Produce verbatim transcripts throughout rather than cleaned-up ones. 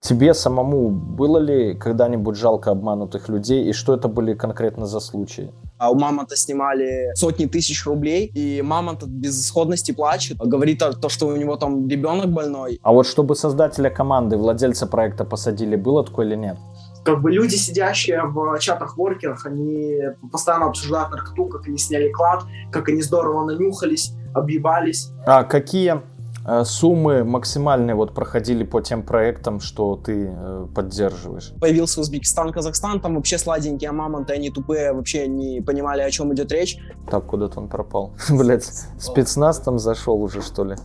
Тебе самому было ли когда-нибудь жалко обманутых людей, и что это были конкретно за случаи? А у Мамонта снимали сотни тысяч рублей, и Мамонт от безысходности плачет, говорит то, что у него там ребенок больной. А вот чтобы создателя команды, владельца проекта посадили, было такое или нет? Как бы люди, сидящие в чатах-воркерах, они постоянно обсуждают наркоту, как они сняли клад, как они здорово нанюхались, объебались. А какие э, суммы максимальные вот проходили по тем проектам, что ты э, поддерживаешь? Появился Узбекистан, Казахстан, там вообще сладенькие, а Мамонты, они тупые, вообще не понимали, о чем идет речь. Так, куда-то он пропал. Блять, спецназ там зашел уже, что ли?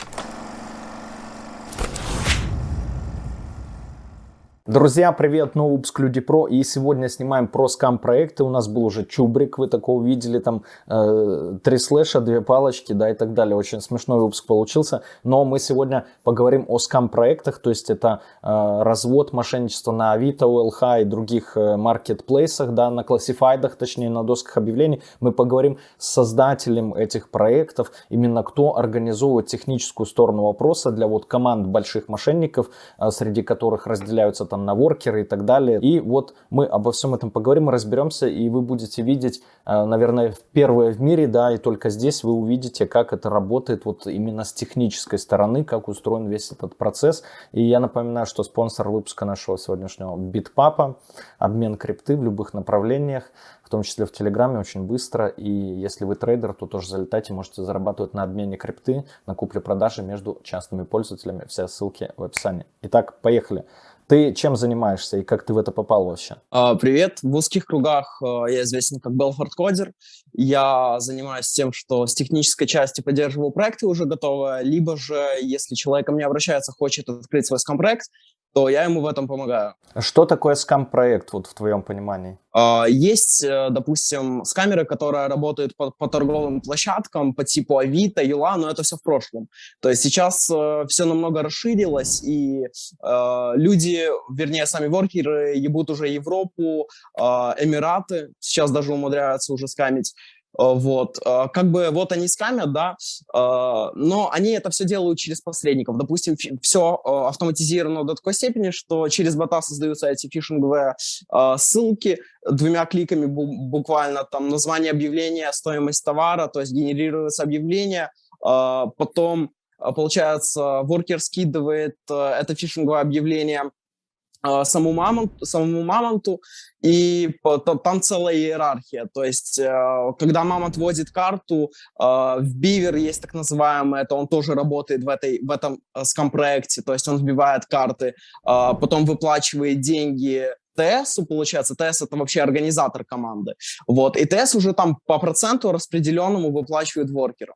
Друзья, привет, новый выпуск Люди Про, и сегодня снимаем про скам-проекты. У нас был уже Чубрик, вы такого видели, там э, три слэша, две палочки, да, и так далее. Очень смешной выпуск получился, но мы сегодня поговорим о скам-проектах, то есть это э, развод, мошенничество на Авито, о эл эйч и других э, маркетплейсах, да, на классифайдах, точнее на досках объявлений. Мы поговорим с создателем этих проектов, именно кто организовывает техническую сторону вопроса для вот команд больших мошенников, э, среди которых разделяются там на воркеры и так далее. И вот мы обо всем этом поговорим, разберемся, и вы будете видеть, наверное, впервые в мире, да, и только здесь вы увидите, как это работает вот именно с технической стороны, как устроен весь этот процесс. И я напоминаю, что спонсор выпуска нашего сегодняшнего Bitpapa, обмен крипты в любых направлениях, в том числе в Телеграме, очень быстро. И если вы трейдер, то тоже залетайте, можете зарабатывать на обмене крипты, на купле-продаже между частными пользователями. Все ссылки в описании. Итак, поехали. Ты чем занимаешься и как ты в это попал вообще? Uh, привет. В узких кругах uh, я известен как Belfort Coder. Я занимаюсь тем, что с технической части поддерживаю проекты уже готовые, либо же, если человек ко мне обращается, хочет открыть свой скам-проект, то я ему в этом помогаю. Что такое скам-проект вот в твоем понимании? Uh, есть, uh, допустим, скамеры, которые работают по, по торговым площадкам по типу Авито, Юла, но это все в прошлом. То есть сейчас uh, все намного расширилось, и uh, люди, вернее, сами воркеры ебут уже Европу, uh, Эмираты, сейчас даже умудряются уже скамить. Вот, как бы вот они скамят, да, но они это все делают через посредников. Допустим, все автоматизировано до такой степени, что через бота создаются эти фишинговые ссылки, двумя кликами буквально там название объявления, стоимость товара, то есть генерируется объявление, потом, получается, воркер скидывает это фишинговое объявление Самому мамонту, самому мамонту, и там целая иерархия. То есть, когда мамонт вводит карту, в бивер есть так называемый, это он тоже работает в, этой, в этом скам-проекте, то есть он вбивает карты, потом выплачивает деньги ТСу, получается, ТС это вообще организатор команды. Вот, и ТС уже там по проценту распределенному выплачивает воркерам.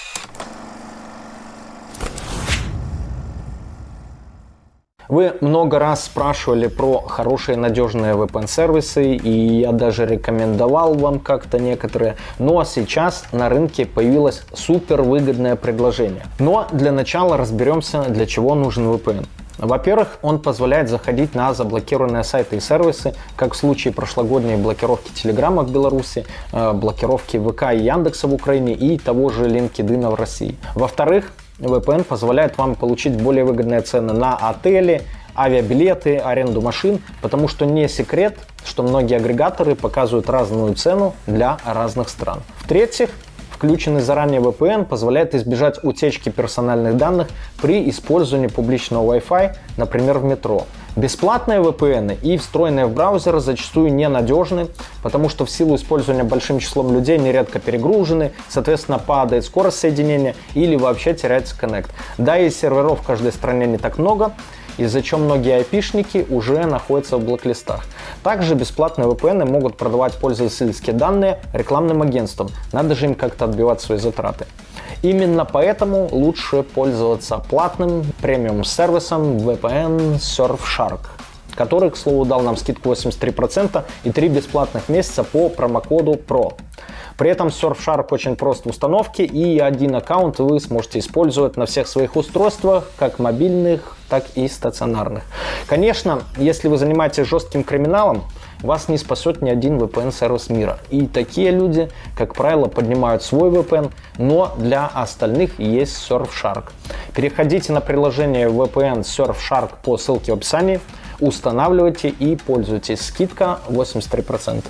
Вы много раз спрашивали про хорошие надежные ви пи эн-сервисы, и я даже рекомендовал вам как-то некоторые, но сейчас на рынке появилось супер выгодное предложение. Но для начала разберемся, для чего нужен ви пи эн. Во-первых, он позволяет заходить на заблокированные сайты и сервисы, как в случае прошлогодней блокировки Телеграма в Беларуси, блокировки ВК и Яндекса в Украине и того же LinkedIn в России. Во-вторых, ви пи эн позволяет вам получить более выгодные цены на отели, авиабилеты, аренду машин, потому что не секрет, что многие агрегаторы показывают разную цену для разных стран. В-третьих, включенный заранее ви пи эн позволяет избежать утечки персональных данных при использовании публичного Wi-Fi, например, в метро. Бесплатные ви пи эн и встроенные в браузер зачастую ненадежны, потому что в силу использования большим числом людей нередко перегружены, соответственно падает скорость соединения или вообще теряется коннект. Да, и серверов в каждой стране не так много, из-за чего многие айпишники уже находятся в блоклистах. Также бесплатные ви пи эн могут продавать пользовательские данные рекламным агентствам, надо же им как-то отбивать свои затраты. Именно поэтому лучше пользоваться платным премиум-сервисом ви пи эн Surfshark, который, к слову, дал нам скидку восемьдесят три процента и три бесплатных месяца по промокоду про. При этом Surfshark очень прост в установке, и один аккаунт вы сможете использовать на всех своих устройствах, как мобильных, так и стационарных. Конечно, если вы занимаетесь жестким криминалом, вас не спасет ни один ви пи эн-сервис мира. И такие люди, как правило, поднимают свой ви пи эн, но для остальных есть Surfshark. Переходите на приложение ви пи эн Surfshark по ссылке в описании, устанавливайте и пользуйтесь. Скидка восемьдесят три процента.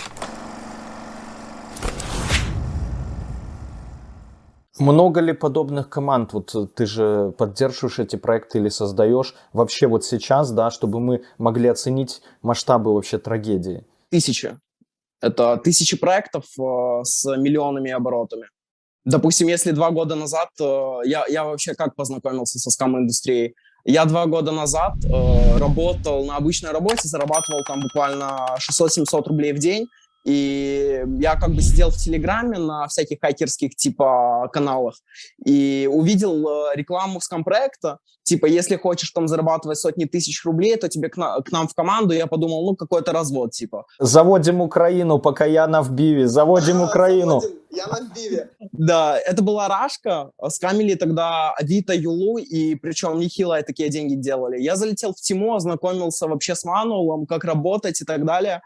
Много ли подобных команд? Вот ты же поддерживаешь эти проекты или создаешь вообще вот сейчас, да, чтобы мы могли оценить масштабы вообще трагедии? Тысячи. Это тысячи проектов э, с миллионами оборотами. Допустим, если два года назад, э, я, я вообще как познакомился со скам-индустрией? Я два года назад э, работал на обычной работе, зарабатывал там буквально шестьсот-семьсот рублей в день. И я как бы сидел в Телеграме на всяких хакерских типа каналах и увидел э, рекламу скам-проекта. Типа, если хочешь там зарабатывать сотни тысяч рублей, то тебе к, на, к нам в команду. Я подумал, ну, какой-то развод, типа. Заводим Украину, пока я на вбиве. Заводим Украину. Я на вбиве. Да, это была рашка. Скамили тогда Авито, Юлу, и причем нехило такие деньги делали. Я залетел в Тиму, ознакомился вообще с мануалом, как работать и так далее.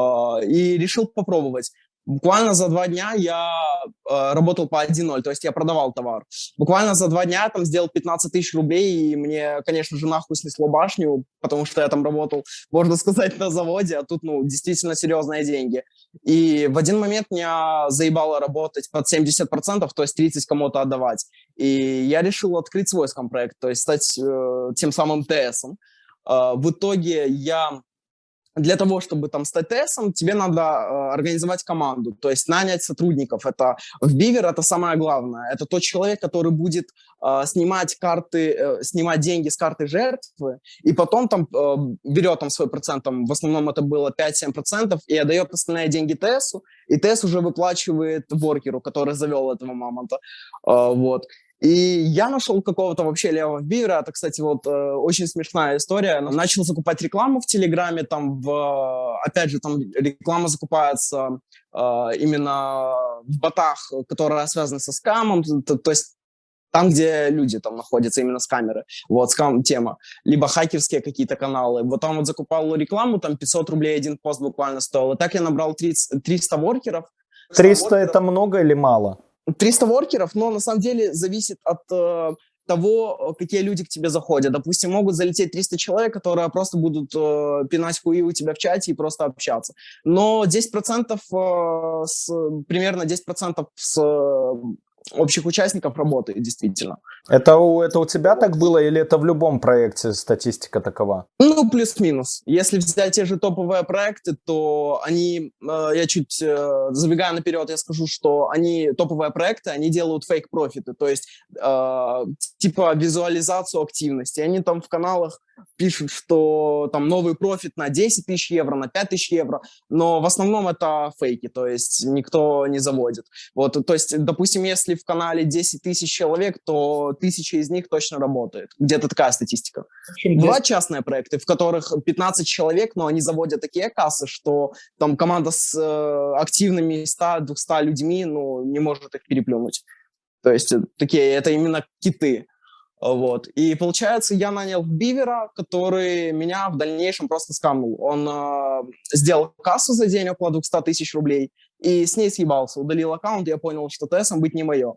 И решил попробовать. Буквально за два дня я э, работал по один ноль, то есть я продавал товар. Буквально за два дня я там сделал пятнадцать тысяч рублей, и мне, конечно же, нахуй снесло башню, потому что я там работал, можно сказать, на заводе, а тут, ну, действительно серьезные деньги. И в один момент меня заебало работать под семьдесят процентов, то есть тридцать процентов кому-то отдавать. И я решил открыть свой скам-проект, то есть стать э, тем самым ТСом. Э, в итоге я... Для того, чтобы там стать ТСом, тебе надо э, организовать команду, то есть нанять сотрудников. Это в Beaver это самое главное. Это тот человек, который будет э, снимать карты, э, снимать деньги с карты жертвы, и потом там э, берет там свой процент, там, в основном это было пять-семь процентов, и отдает остальные деньги ТСу, и ТС уже выплачивает воркеру, который завел этого мамонта. Э, вот. И я нашел какого-то вообще левого бивера. Это, кстати, вот э, очень смешная история. Начал закупать рекламу в Телеграме. Там, в, опять же, там реклама закупается э, именно в ботах, которые связаны со скамом. То, то есть там, где люди там находятся, именно с камеры. Вот, скам-тема. Либо хакерские какие-то каналы. Вот там вот закупал рекламу, там пятьсот рублей один пост буквально стоил. И так я набрал тридцать, триста воркеров. триста это много или мало? триста воркеров, но на самом деле зависит от э, того, какие люди к тебе заходят. Допустим, могут залететь триста человек, которые просто будут э, пинать хуи у тебя в чате и просто общаться. Но десять процентов, э, с, примерно десять процентов с э, общих участников работает, действительно. Это у, это у тебя так было или это в любом проекте статистика такова? Ну, плюс-минус. Если взять те же топовые проекты, то они, э, я чуть э, забегая наперед, я скажу, что они, топовые проекты, они делают фейк-профиты, то есть э, типа визуализацию активности. Они там в каналах пишут, что там новый профит на десять тысяч евро, на пять тысяч евро, но в основном это фейки, то есть никто не заводит. Вот, то есть, допустим, если в канале десять тысяч человек, то тысяча из них точно работает. Где-то такая статистика. Бывают частные проекты, в которых пятнадцать человек, но они заводят такие кассы, что там команда с э, активными ста-двумястами людьми, ну, не может их переплюнуть. То есть такие, это именно киты. Вот. И получается, я нанял бивера, который меня в дальнейшем просто скамнул. Он э, сделал кассу за день около двухсот тысяч рублей и с ней съебался, удалил аккаунт, и я понял, что ТСом быть не мое.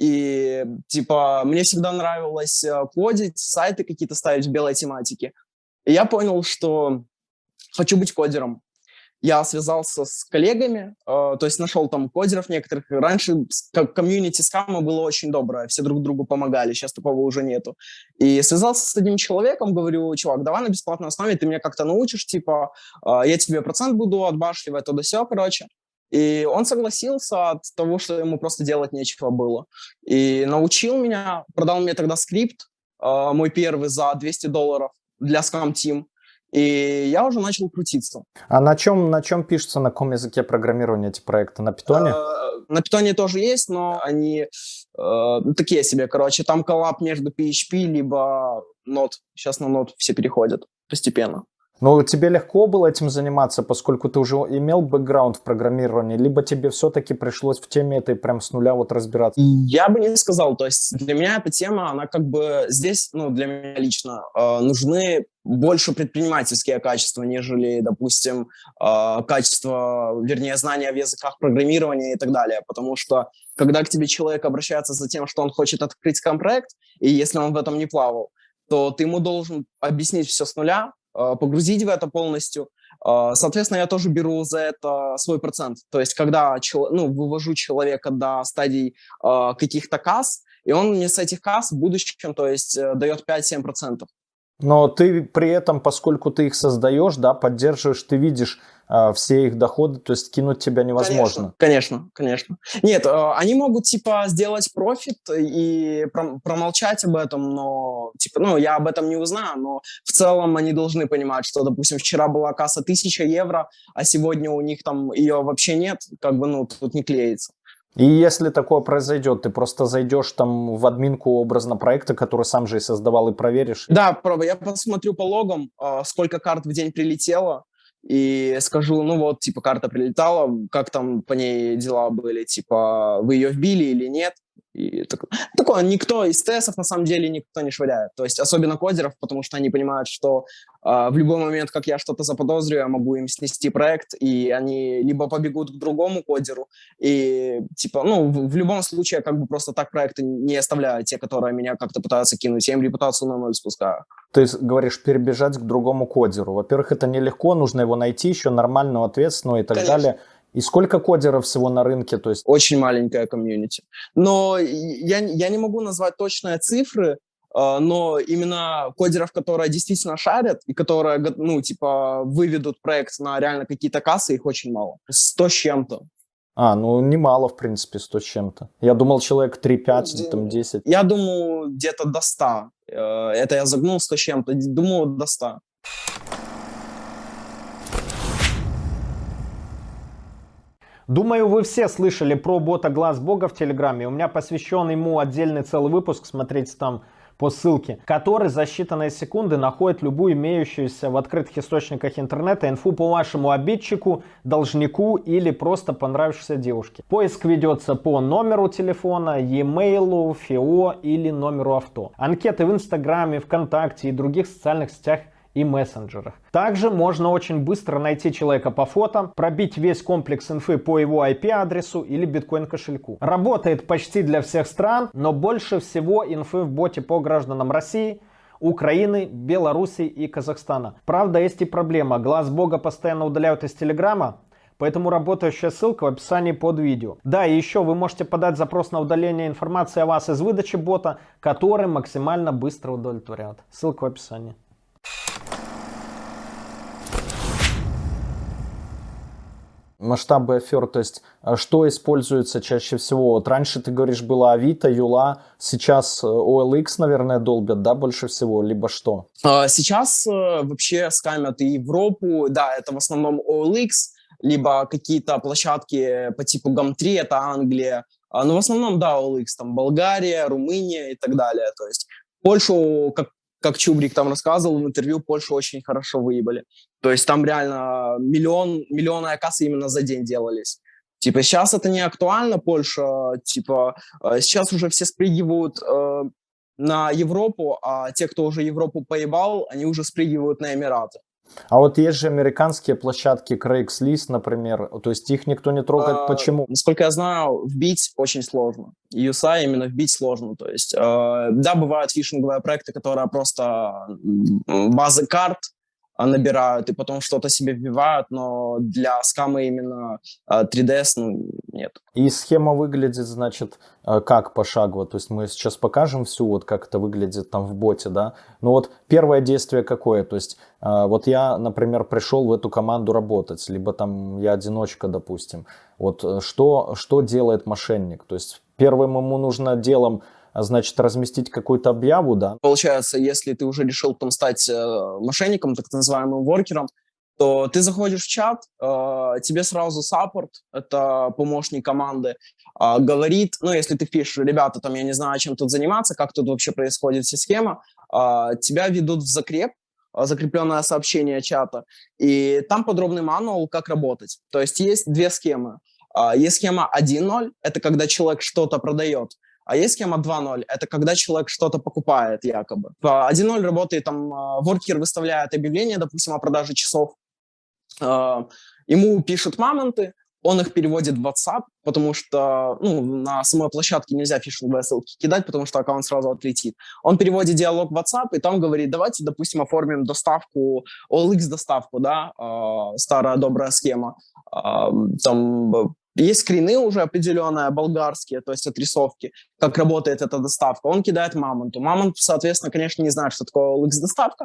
И типа мне всегда нравилось э, кодить, сайты какие-то ставить в белой тематике. И я понял, что хочу быть кодером. Я связался с коллегами, э, то есть нашел там кодеров некоторых. Раньше комьюнити скама было очень доброе, все друг другу помогали, сейчас такого уже нету. И связался с одним человеком, говорю: чувак, давай на бесплатной основе ты меня как-то научишь, типа, э, я тебе процент буду отбашливать, то да сё, короче. И он согласился от того, что ему просто делать нечего было. И научил меня, продал мне тогда скрипт, э, мой первый, за двести долларов для Scam Team. И я уже начал крутиться. А на чем, на чем пишется, на каком языке программирования эти проекты? На питоне? На питоне тоже есть, но они э, такие себе, короче. Там коллаб между пи эйч пи либо нод. Сейчас на нод все переходят постепенно. Но тебе легко было этим заниматься, поскольку ты уже имел бэкграунд в программировании, либо тебе все-таки пришлось в теме этой прям с нуля вот разбираться? Я бы не сказал, то есть для меня эта тема, она как бы здесь, ну, для меня лично, э, нужны больше предпринимательские качества, нежели, допустим, э, качества, вернее, знания в языках программирования и так далее, потому что когда к тебе человек обращается за тем, что он хочет открыть компроект, и если он в этом не плавал, то ты ему должен объяснить все с нуля, э, погрузить в это полностью. Э, Соответственно, я тоже беру за это свой процент. То есть, когда чел- ну, вывожу человека до стадий э, каких-то касс, и он мне с этих касс в будущем, то есть, э, дает пять-семь процентов. Но ты при этом, поскольку ты их создаешь, да, поддерживаешь, ты видишь э, все их доходы, то есть кинуть тебя невозможно. Конечно, конечно, конечно. Нет, э, они могут, типа, сделать профит и пром- промолчать об этом, но, типа, ну, я об этом не узнаю, но в целом они должны понимать, что, допустим, вчера была касса тысяча евро, а сегодня у них там ее вообще нет, как бы, ну, тут не клеится. И если такое произойдет, ты просто зайдешь там в админку образно проекта, который сам же и создавал, и проверишь. Да, правда, я посмотрю по логам, э, сколько карт в день прилетело, и скажу, ну вот, типа, карта прилетала, как там по ней дела были, типа, вы ее вбили или нет. И так- такое, никто из тестов, на самом деле, никто не швыряет. То есть, особенно кодеров, потому что они понимают, что э, в любой момент, как я что-то заподозрю, я могу им снести проект, и они либо побегут к другому кодеру, и, типа, ну, в, в любом случае, я как бы просто так проекты не оставляю, те, которые меня как-то пытаются кинуть, я им репутацию на ноль спускаю. Ты с- говоришь перебежать к другому кодеру. Во-первых, это нелегко, нужно его найти еще нормального, ответственного и так Конечно. далее. И сколько кодеров всего на рынке? То есть, Очень маленькая комьюнити. Но я, я не могу назвать точные цифры, э, но именно кодеров, которые действительно шарят и которые, го- ну, типа, выведут проект на реально какие-то кассы, их очень мало. Сто с чем-то. а, ну немало, в принципе, сто с чем-то. Я думал, человек три-пять, Де- там десять. Я думаю, где-то до ста. Э, Это я загнул сто с чем-то. Думаю, до ста. Думаю, вы все слышали про бота Глаз Бога в Телеграме. У меня посвящен ему отдельный целый выпуск, смотрите там по ссылке, который за считанные секунды находит любую имеющуюся в открытых источниках интернета инфу по вашему обидчику, должнику или просто понравившейся девушке. Поиск ведется по номеру телефона, e-mail, ФИО или номеру авто. Анкеты в Инстаграме, ВКонтакте и других социальных сетях и мессенджерах. Также можно очень быстро найти человека по фото, пробить весь комплекс инфы по его ай пи-адресу или биткоин-кошельку. Работает почти для всех стран, но больше всего инфы в боте по гражданам России, Украины, Беларуси и Казахстана. Правда, есть и проблема. Глаз Бога постоянно удаляют из Телеграма, поэтому работающая ссылка в описании под видео. Да, и еще вы можете подать запрос на удаление информации о вас из выдачи бота, который максимально быстро удовлетворяет. Ссылка в описании. Масштабы афер, то есть а что используется чаще всего? Вот раньше, ты говоришь, было Авито, Юла, сейчас о эл икс, наверное, долбят, да, больше всего, либо что? А, Сейчас э, вообще скамят и Европу, да, это в основном о эл икс, либо какие-то площадки по типу гам три, это Англия, А, но в основном, да, о эл икс, там Болгария, Румыния и так далее, то есть Польшу, как, как Чубрик там рассказывал в интервью, Польшу очень хорошо выебали, то есть там реально миллион, миллионы кассы именно за день делались. Типа сейчас это не актуально, Польша, типа э, сейчас уже все спрыгивают э, на Европу, а те, кто уже Европу поебал, они уже спрыгивают на Эмираты. А вот есть же американские площадки, Craigslist, например, то есть их никто не трогает. А, Почему? Насколько я знаю, вбить очень сложно. ю эс эй именно вбить сложно. То есть, э, да, бывают фишинговые проекты, которые просто м, базы карт а, набирают и потом что-то себе вбивают, но для скама именно э, три ди эс, ну, нет. И схема выглядит, значит, э, как пошагово. То есть мы сейчас покажем всю, вот как это выглядит там в боте, да. Ну вот первое действие какое? То есть э, вот я, например, пришел в эту команду работать, либо там я одиночка, допустим. Вот э, что, что делает мошенник? То есть первым ему нужно делом, а, значит, разместить какую-то объяву, да. Получается, если ты уже решил там стать э, мошенником, так называемым воркером, то ты заходишь в чат, э, тебе сразу саппорт, это помощник команды, э, говорит, ну, если ты пишешь, ребята, там, я не знаю, чем тут заниматься, как тут вообще происходит вся схема, э, тебя ведут в закреп, закрепленное сообщение чата, и там подробный мануал, как работать. То есть есть две схемы. Есть схема один ноль, это когда человек что-то продает, а есть схема два ноль, это когда человек что-то покупает якобы. один ноль работает, там, воркер выставляет объявление, допустим, о продаже часов, ему пишут мамонты, он их переводит в WhatsApp, потому что ну, на самой площадке нельзя фишинговые ссылки кидать, потому что аккаунт сразу отлетит. Он переводит диалог в WhatsApp и там говорит, давайте, допустим, оформим доставку, о эл икс доставку, да, э, старая добрая схема. Э, там есть скрины уже определенные, болгарские, то есть отрисовки, как работает эта доставка. Он кидает мамонту. Мамонт, соответственно, конечно, не знает, что такое о эл икс доставка.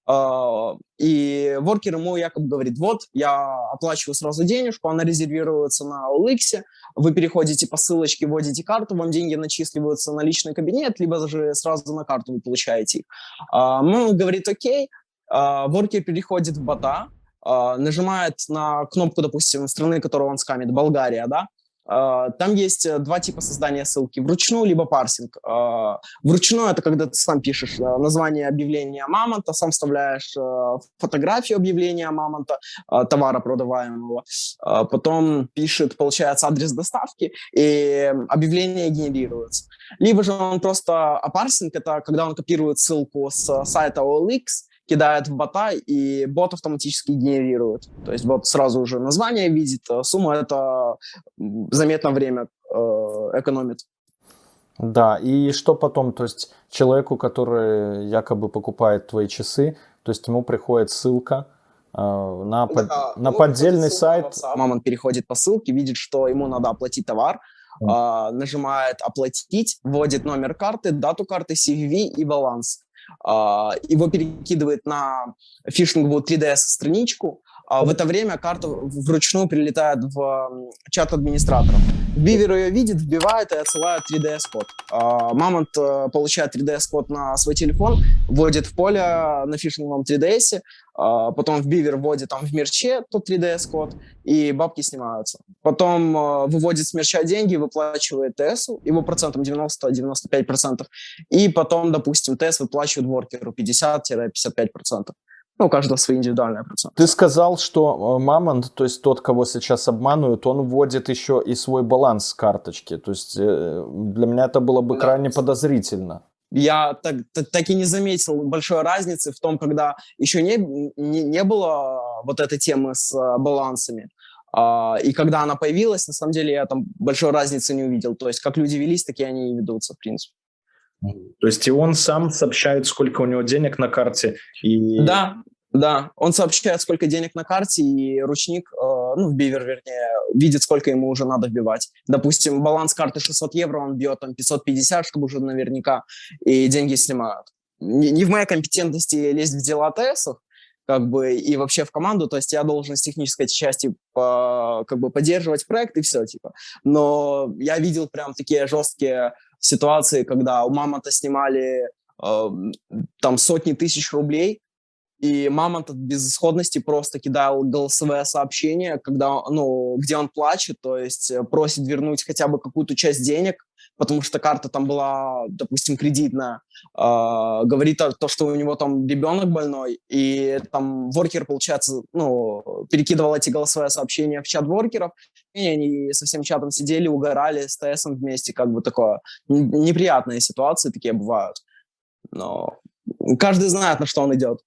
Uh, и воркер ему якобы говорит, вот, я оплачиваю сразу денежку, она резервируется на о эл икс, вы переходите по ссылочке, вводите карту, вам деньги начисливаются на личный кабинет, либо даже сразу на карту вы получаете их. Uh, он говорит, окей, uh, воркер переходит в бота, uh, нажимает на кнопку, допустим, страны, которую он скамит, Болгария, да, там есть два типа создания ссылки, вручную либо парсинг. Вручную это когда ты сам пишешь название объявления мамонта, сам вставляешь фотографию объявления мамонта, товара продаваемого, потом пишет, получается, адрес доставки, и объявление генерируется. Либо же он просто, а парсинг это когда он копирует ссылку с сайта о эл икс, кидает в бота, и бот автоматически генерирует. То есть бот сразу уже название видит, сумма это заметно время э, экономит. Да, и что потом? То есть человеку, который якобы покупает твои часы, то есть ему приходит ссылка э, на, под, да, на поддельный сайт. Мамонт переходит по ссылке, видит, что ему надо оплатить товар, mm. э, нажимает «Оплатить», вводит номер карты, дату карты, си ви ви и баланс. Uh, его перекидывает на фишинговую три дэ эс-страничку. Uh, в это время карта вручную прилетает в чат администраторов. Бивер ее видит, вбивает и отсылает три дэ эс-код. Uh, Мамонт uh, получает три дэ эс-код на свой телефон, вводит в поле на фишинговом три дэ эс, uh, потом в Бивер вводит там в мерче тот три дэ эс-код, и бабки снимаются. Потом uh, выводит с мерча деньги, выплачивает тэ эсу, его процентом девяносто - девяносто пять процентов, и потом, допустим, тэ эс выплачивает воркеру пятьдесят - пятьдесят пять процентов. Ну, у каждого свои индивидуальные проценты. Ты сказал, что мамонт, то есть тот, кого сейчас обманывают, он вводит еще и свой баланс с карточки. То есть для меня это было бы да. крайне подозрительно. Я так, так, так и не заметил большой разницы в том, когда еще не, не, не было вот этой темы с балансами. И когда она появилась, на самом деле я там большой разницы не увидел. То есть как люди велись, так и они и ведутся, в принципе. То есть и он сам сообщает, сколько у него денег на карте? И... Да, да. Он сообщает, сколько денег на карте, и ручник, э, ну, в Бивер, вернее, видит, сколько ему уже надо вбивать. Допустим, баланс карты шестьсот евро, он бьет там пятьсот пятьдесят, чтобы уже наверняка, и деньги снимают. Не, не в моей компетентности лезть в дела тэ эсов, как бы, и вообще в команду, то есть я должен с технической части по, как бы поддерживать проект и все, типа. Но я видел прям такие жесткие ситуации, когда у Мамонта снимали э, там сотни тысяч рублей, и Мамонт от безысходности просто кидал голосовое сообщение, когда, ну, где он плачет, то есть просит вернуть хотя бы какую-то часть денег, потому что карта там была, допустим, кредитная, э, говорит то, что у него там ребенок больной, и там воркер, получается, ну, перекидывал эти голосовые сообщения в чат воркеров, и они со всем чатом сидели, угорали с тэ эсом вместе, как бы такое. Неприятные ситуации такие бывают, но каждый знает, на что он идет.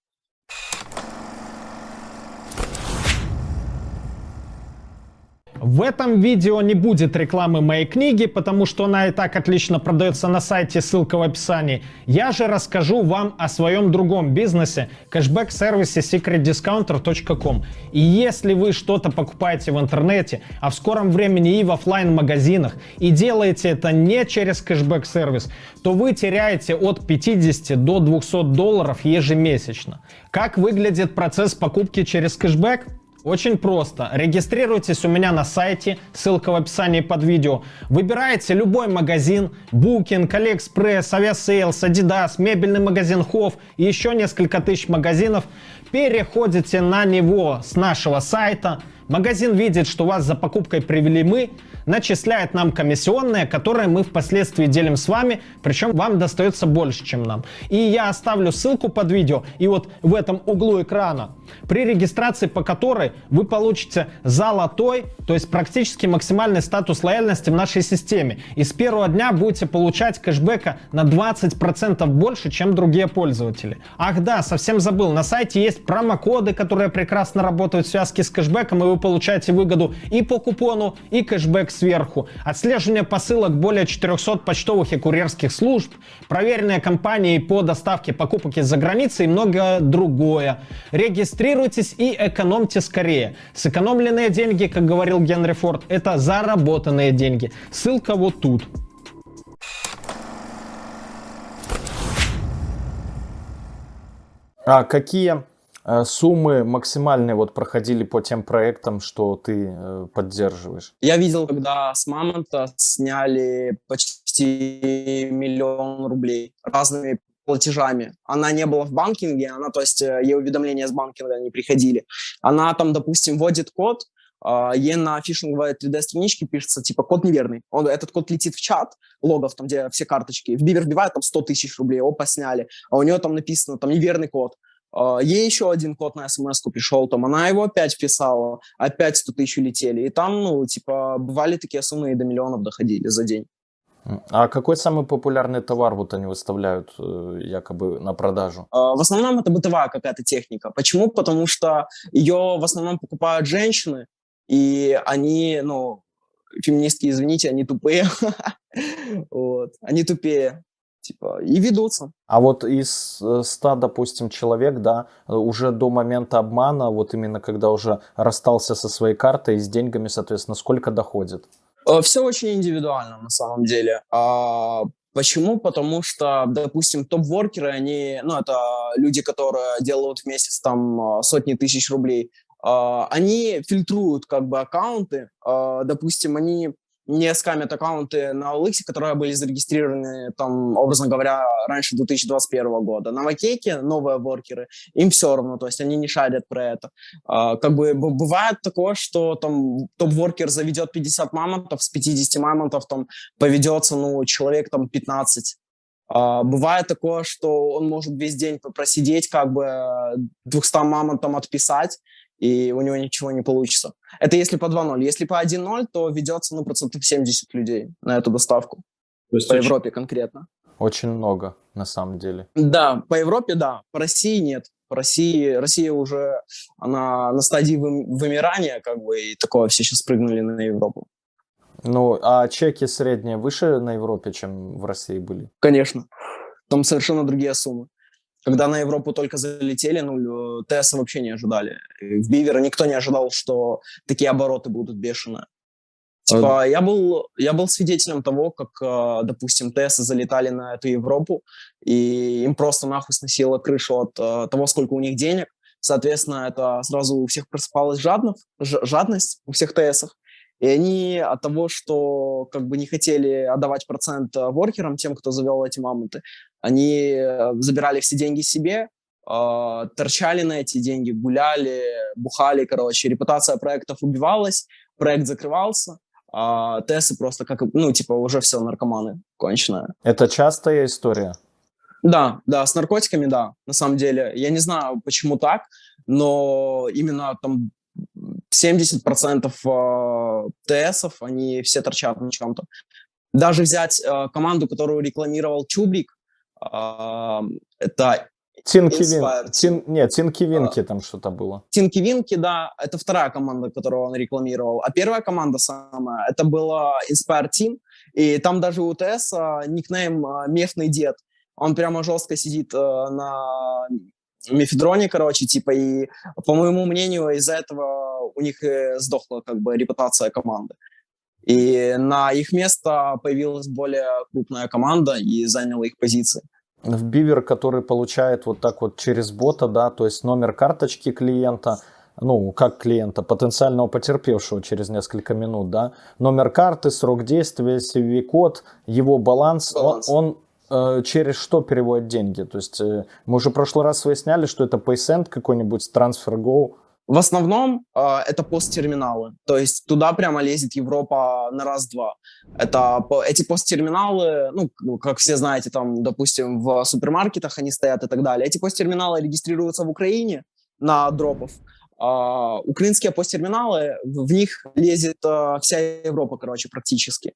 В этом видео не будет рекламы моей книги, потому что она и так отлично продается на сайте, ссылка в описании. Я же расскажу вам о своем другом бизнесе, кэшбэк-сервисе секрет дискаунтер точка ком. И если вы что-то покупаете в интернете, а в скором времени и в офлайн-магазинах, и делаете это не через кэшбэк-сервис, то вы теряете от пятидесяти до двухсот долларов ежемесячно. Как выглядит процесс покупки через кэшбэк? Очень просто. Регистрируйтесь у меня на сайте, ссылка в описании под видео. Выбираете любой магазин, Booking, AliExpress, Aviasales, Adidas, мебельный магазин Хофф и еще несколько тысяч магазинов. Переходите на него с нашего сайта, Магазин видит, что вас за покупкой привели мы, начисляет нам комиссионные, которые мы впоследствии делим с вами, причем вам достается больше, чем нам. И я оставлю ссылку под видео, и вот в этом углу экрана, при регистрации по которой вы получите золотой, то есть практически максимальный статус лояльности в нашей системе. И с первого дня будете получать кэшбэка на двадцать процентов больше, чем другие пользователи. Ах да, совсем забыл, на сайте есть промокоды, которые прекрасно работают в связке с кэшбэком, и вы получаете выгоду и по купону, и кэшбэк сверху. Отслеживание посылок более четырехсот почтовых и курьерских служб, проверенные компании по доставке покупок из-за границы и многое другое. Регистрируйтесь и экономьте скорее. Сэкономленные деньги, как говорил Генри Форд, это заработанные деньги. Ссылка вот тут. А какие э, суммы максимальные вот проходили по тем проектам, что ты э, поддерживаешь? Я видел, когда с Мамонта сняли почти миллион рублей разными платежами. Она не была в банкинге, она, то есть ей уведомления с банкинга не приходили. Она там, допустим, вводит код, Uh, ей на фишинговой три дэ-страничке пишется, типа, код неверный. Он, этот код летит в чат логов, там, где все карточки. В Бивер вбивает, там, сто тысяч рублей, опа, сняли. А у нее там написано, там, неверный код. Uh, ей еще один код на смс-ку пришел, там, она его опять вписала, опять сто тысяч улетели. И там, ну, типа, бывали такие суммы и до миллионов доходили за день. А какой самый популярный товар вот они выставляют якобы на продажу? Uh, в основном это бытовая какая-то техника. Почему? Потому что ее в основном покупают женщины, и они, ну, феминистки, извините, они тупые. Вот. Они тупее. Типа, и ведутся. А вот из ста, допустим, человек, да, уже до момента обмана, вот именно когда уже расстался со своей картой и с деньгами, соответственно, сколько доходит? Все очень индивидуально на самом деле. А почему? Потому что, допустим, топ-воркеры, они, ну, это люди, которые делают в месяц там сотни тысяч рублей. Uh, они фильтруют как бы аккаунты, uh, допустим, они не скамят аккаунты на о эл икс, которые были зарегистрированы, там, образно говоря, раньше две тысячи двадцать первого года. На Вакейке новые воркеры, им все равно, то есть они не шарят про это. Uh, как бы бывает такое, что там топ-воркер заведет пятьдесят мамонтов, с пятидесяти мамонтов там поведется, ну, человек там пятнадцать. Uh, бывает такое, что он может весь день просидеть, как бы двумстам мамонтам отписать, и у него ничего не получится. Это если по два ноль. Если по один ноль, то ведется, ну, процентов семьдесят людей на эту доставку. То есть по очень... Европе конкретно. Очень много, на самом деле. Да, по Европе, да. По России нет. По России, Россия уже, она на стадии вымирания, как бы, и такое все сейчас прыгнули на Европу. Ну, а чеки средние выше на Европе, чем в России были? Конечно. Там совершенно другие суммы. Когда на Европу только залетели, ну, ТС вообще не ожидали. В Бивера никто не ожидал, что такие обороты будут бешеные. Типа, а... я был, я был свидетелем того, как, допустим, ТС залетали на эту Европу, и им просто нахуй сносило крышу от того, сколько у них денег. Соответственно, это сразу у всех просыпалась жадность, жадность у всех ТСов. И они от того, что как бы не хотели отдавать процент воркерам, тем, кто завел эти мамонты, они забирали все деньги себе, э, торчали на эти деньги, гуляли, бухали, короче. Репутация проектов убивалась, проект закрывался, а ТСы просто как, ну, типа, уже все, наркоманы конченые. Это частая история? Да, да, с наркотиками, да, на самом деле. Я не знаю, почему так, но именно там семьдесят процентов ТСов, они все торчат на чем-то. Даже взять э, команду, которую рекламировал Чубрик, э, это Тинки Вин... Тин... Нет, Тинки Винки а, там что-то было. Тинки Винки, да, это вторая команда, которую он рекламировал. А первая команда самая, это была Inspire Team, и там даже у ТС никнейм Мефный Дед. Он прямо жестко сидит э, на мефедроне, короче, типа, и, по моему мнению, из-за этого у них и сдохла, как бы, репутация команды. И на их место появилась более крупная команда и заняла их позиции. В Бивер, который получает вот так вот через бота, да, то есть номер карточки клиента, ну, как клиента, потенциального потерпевшего через несколько минут, да, номер карты, срок действия, си ви ви-код, его баланс, баланс. он... он через что переводят деньги? То есть мы уже в прошлый раз выясняли, что это PaySend какой-нибудь, TransferGo. В основном э, это посттерминалы, то есть туда прямо лезет Европа на раз-два. Это по- эти посттерминалы, ну, как все знаете, там, допустим, в супермаркетах они стоят и так далее. Эти посттерминалы регистрируются в Украине на дропов. А украинские посттерминалы, в в них лезет э, вся Европа, короче, практически.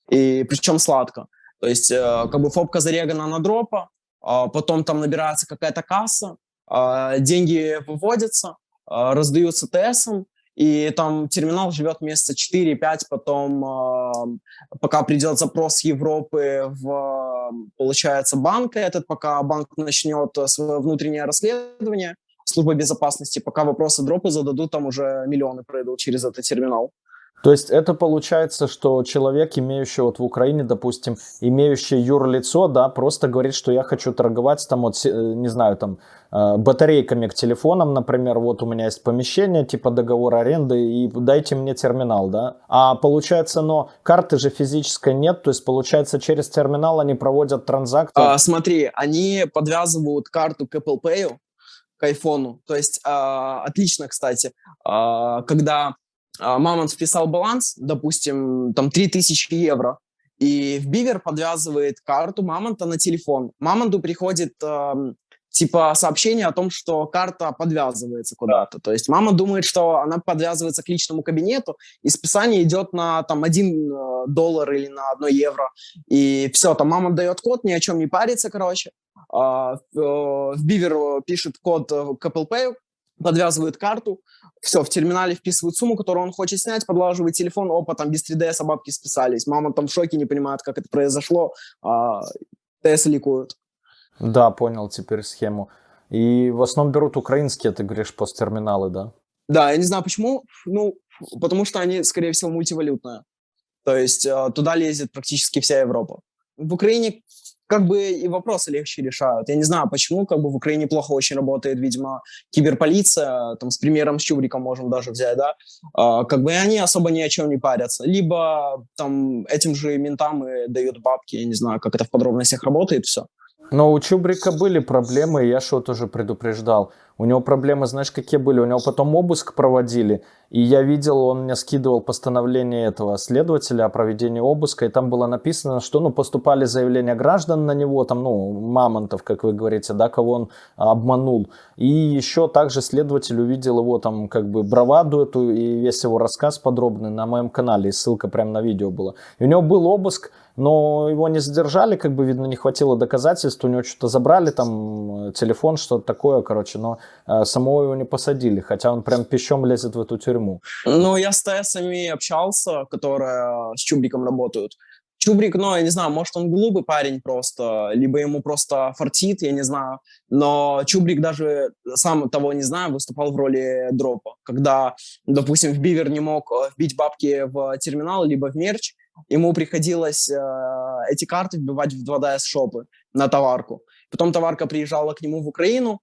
И причем сладко. То есть э, как бы фобка зарегана на дропа, а потом там набирается какая-то касса, а, деньги выводятся, а, раздаются ТСом, и там терминал живет месяца четыре-пять, потом, а, пока придет запрос с Европы в, получается, банк этот, пока банк начнет свое внутреннее расследование, служба безопасности, пока вопросы дропы зададут, там уже миллионы пройдут через этот терминал. То есть это получается, что человек, имеющий вот в Украине, допустим, имеющий юрлицо, да, просто говорит, что я хочу торговать там, вот, не знаю, там, батарейками к телефонам, например, вот у меня есть помещение, типа договор аренды, и дайте мне терминал, да. А получается, но карты же физической нет, то есть получается через терминал они проводят транзакции. А, смотри, они подвязывают карту к Apple Pay, к айфону, то есть а, отлично, кстати, а, когда Мамонт вписал баланс, допустим, там три тысячи евро, и в Бивер подвязывает карту Мамонта на телефон. Мамонту приходит э, типа сообщение о том, что карта подвязывается куда-то. То есть мама думает, что она подвязывается к личному кабинету, и списание идет на там один э, доллар или на одно евро. И все, там мама дает код, ни о чем не парится, короче. Э, э, в Бивер пишет код к Apple Pay, подвязывает карту, все, в терминале вписывает сумму, которую он хочет снять, подлаживает телефон, опа, там без три дэ эс бабки списались. Мама там в шоке, не понимает, как это произошло, а ТС ликуют. Да, понял теперь схему. И в основном берут украинские, ты говоришь, посттерминалы, да? Да, я не знаю почему, ну, потому что они, скорее всего, мультивалютные. То есть туда лезет практически вся Европа. В Украине как бы и вопросы легче решают. Я не знаю, почему, как бы в Украине плохо очень работает, видимо, киберполиция, там с примером с Чубриком можем даже взять, да, а, как бы они особо ни о чем не парятся. Либо там этим же ментам и дают бабки, я не знаю, как это в подробностях работает все. Но у Чубрика были проблемы, я что тоже предупреждал. У него проблемы, знаешь, какие были? У него потом обыск проводили, и я видел, он мне скидывал постановление этого следователя о проведении обыска, и там было написано, что, ну, поступали заявления граждан на него, там, ну, мамонтов, как вы говорите, да, кого он обманул. И еще также следователь увидел его там, как бы, браваду эту, и весь его рассказ подробный на моем канале, и ссылка прямо на видео была. И у него был обыск, но его не задержали, как бы, видно, не хватило доказательств, у него что-то забрали, там, телефон, что-то такое, короче, но э, самого его не посадили, хотя он прям пищом лезет в эту тюрьму. Ну, я с ТСами общался, которые с Чубриком работают. Чубрик, ну, я не знаю, может, он глупый парень просто, либо ему просто фартит, я не знаю, но Чубрик даже, сам того не знаю, выступал в роли дропа, когда, допустим, в Бивер не мог вбить бабки в терминал, либо в мерч, ему приходилось э, эти карты вбивать в два дэ эс-шопы на товарку. Потом товарка приезжала к нему в Украину,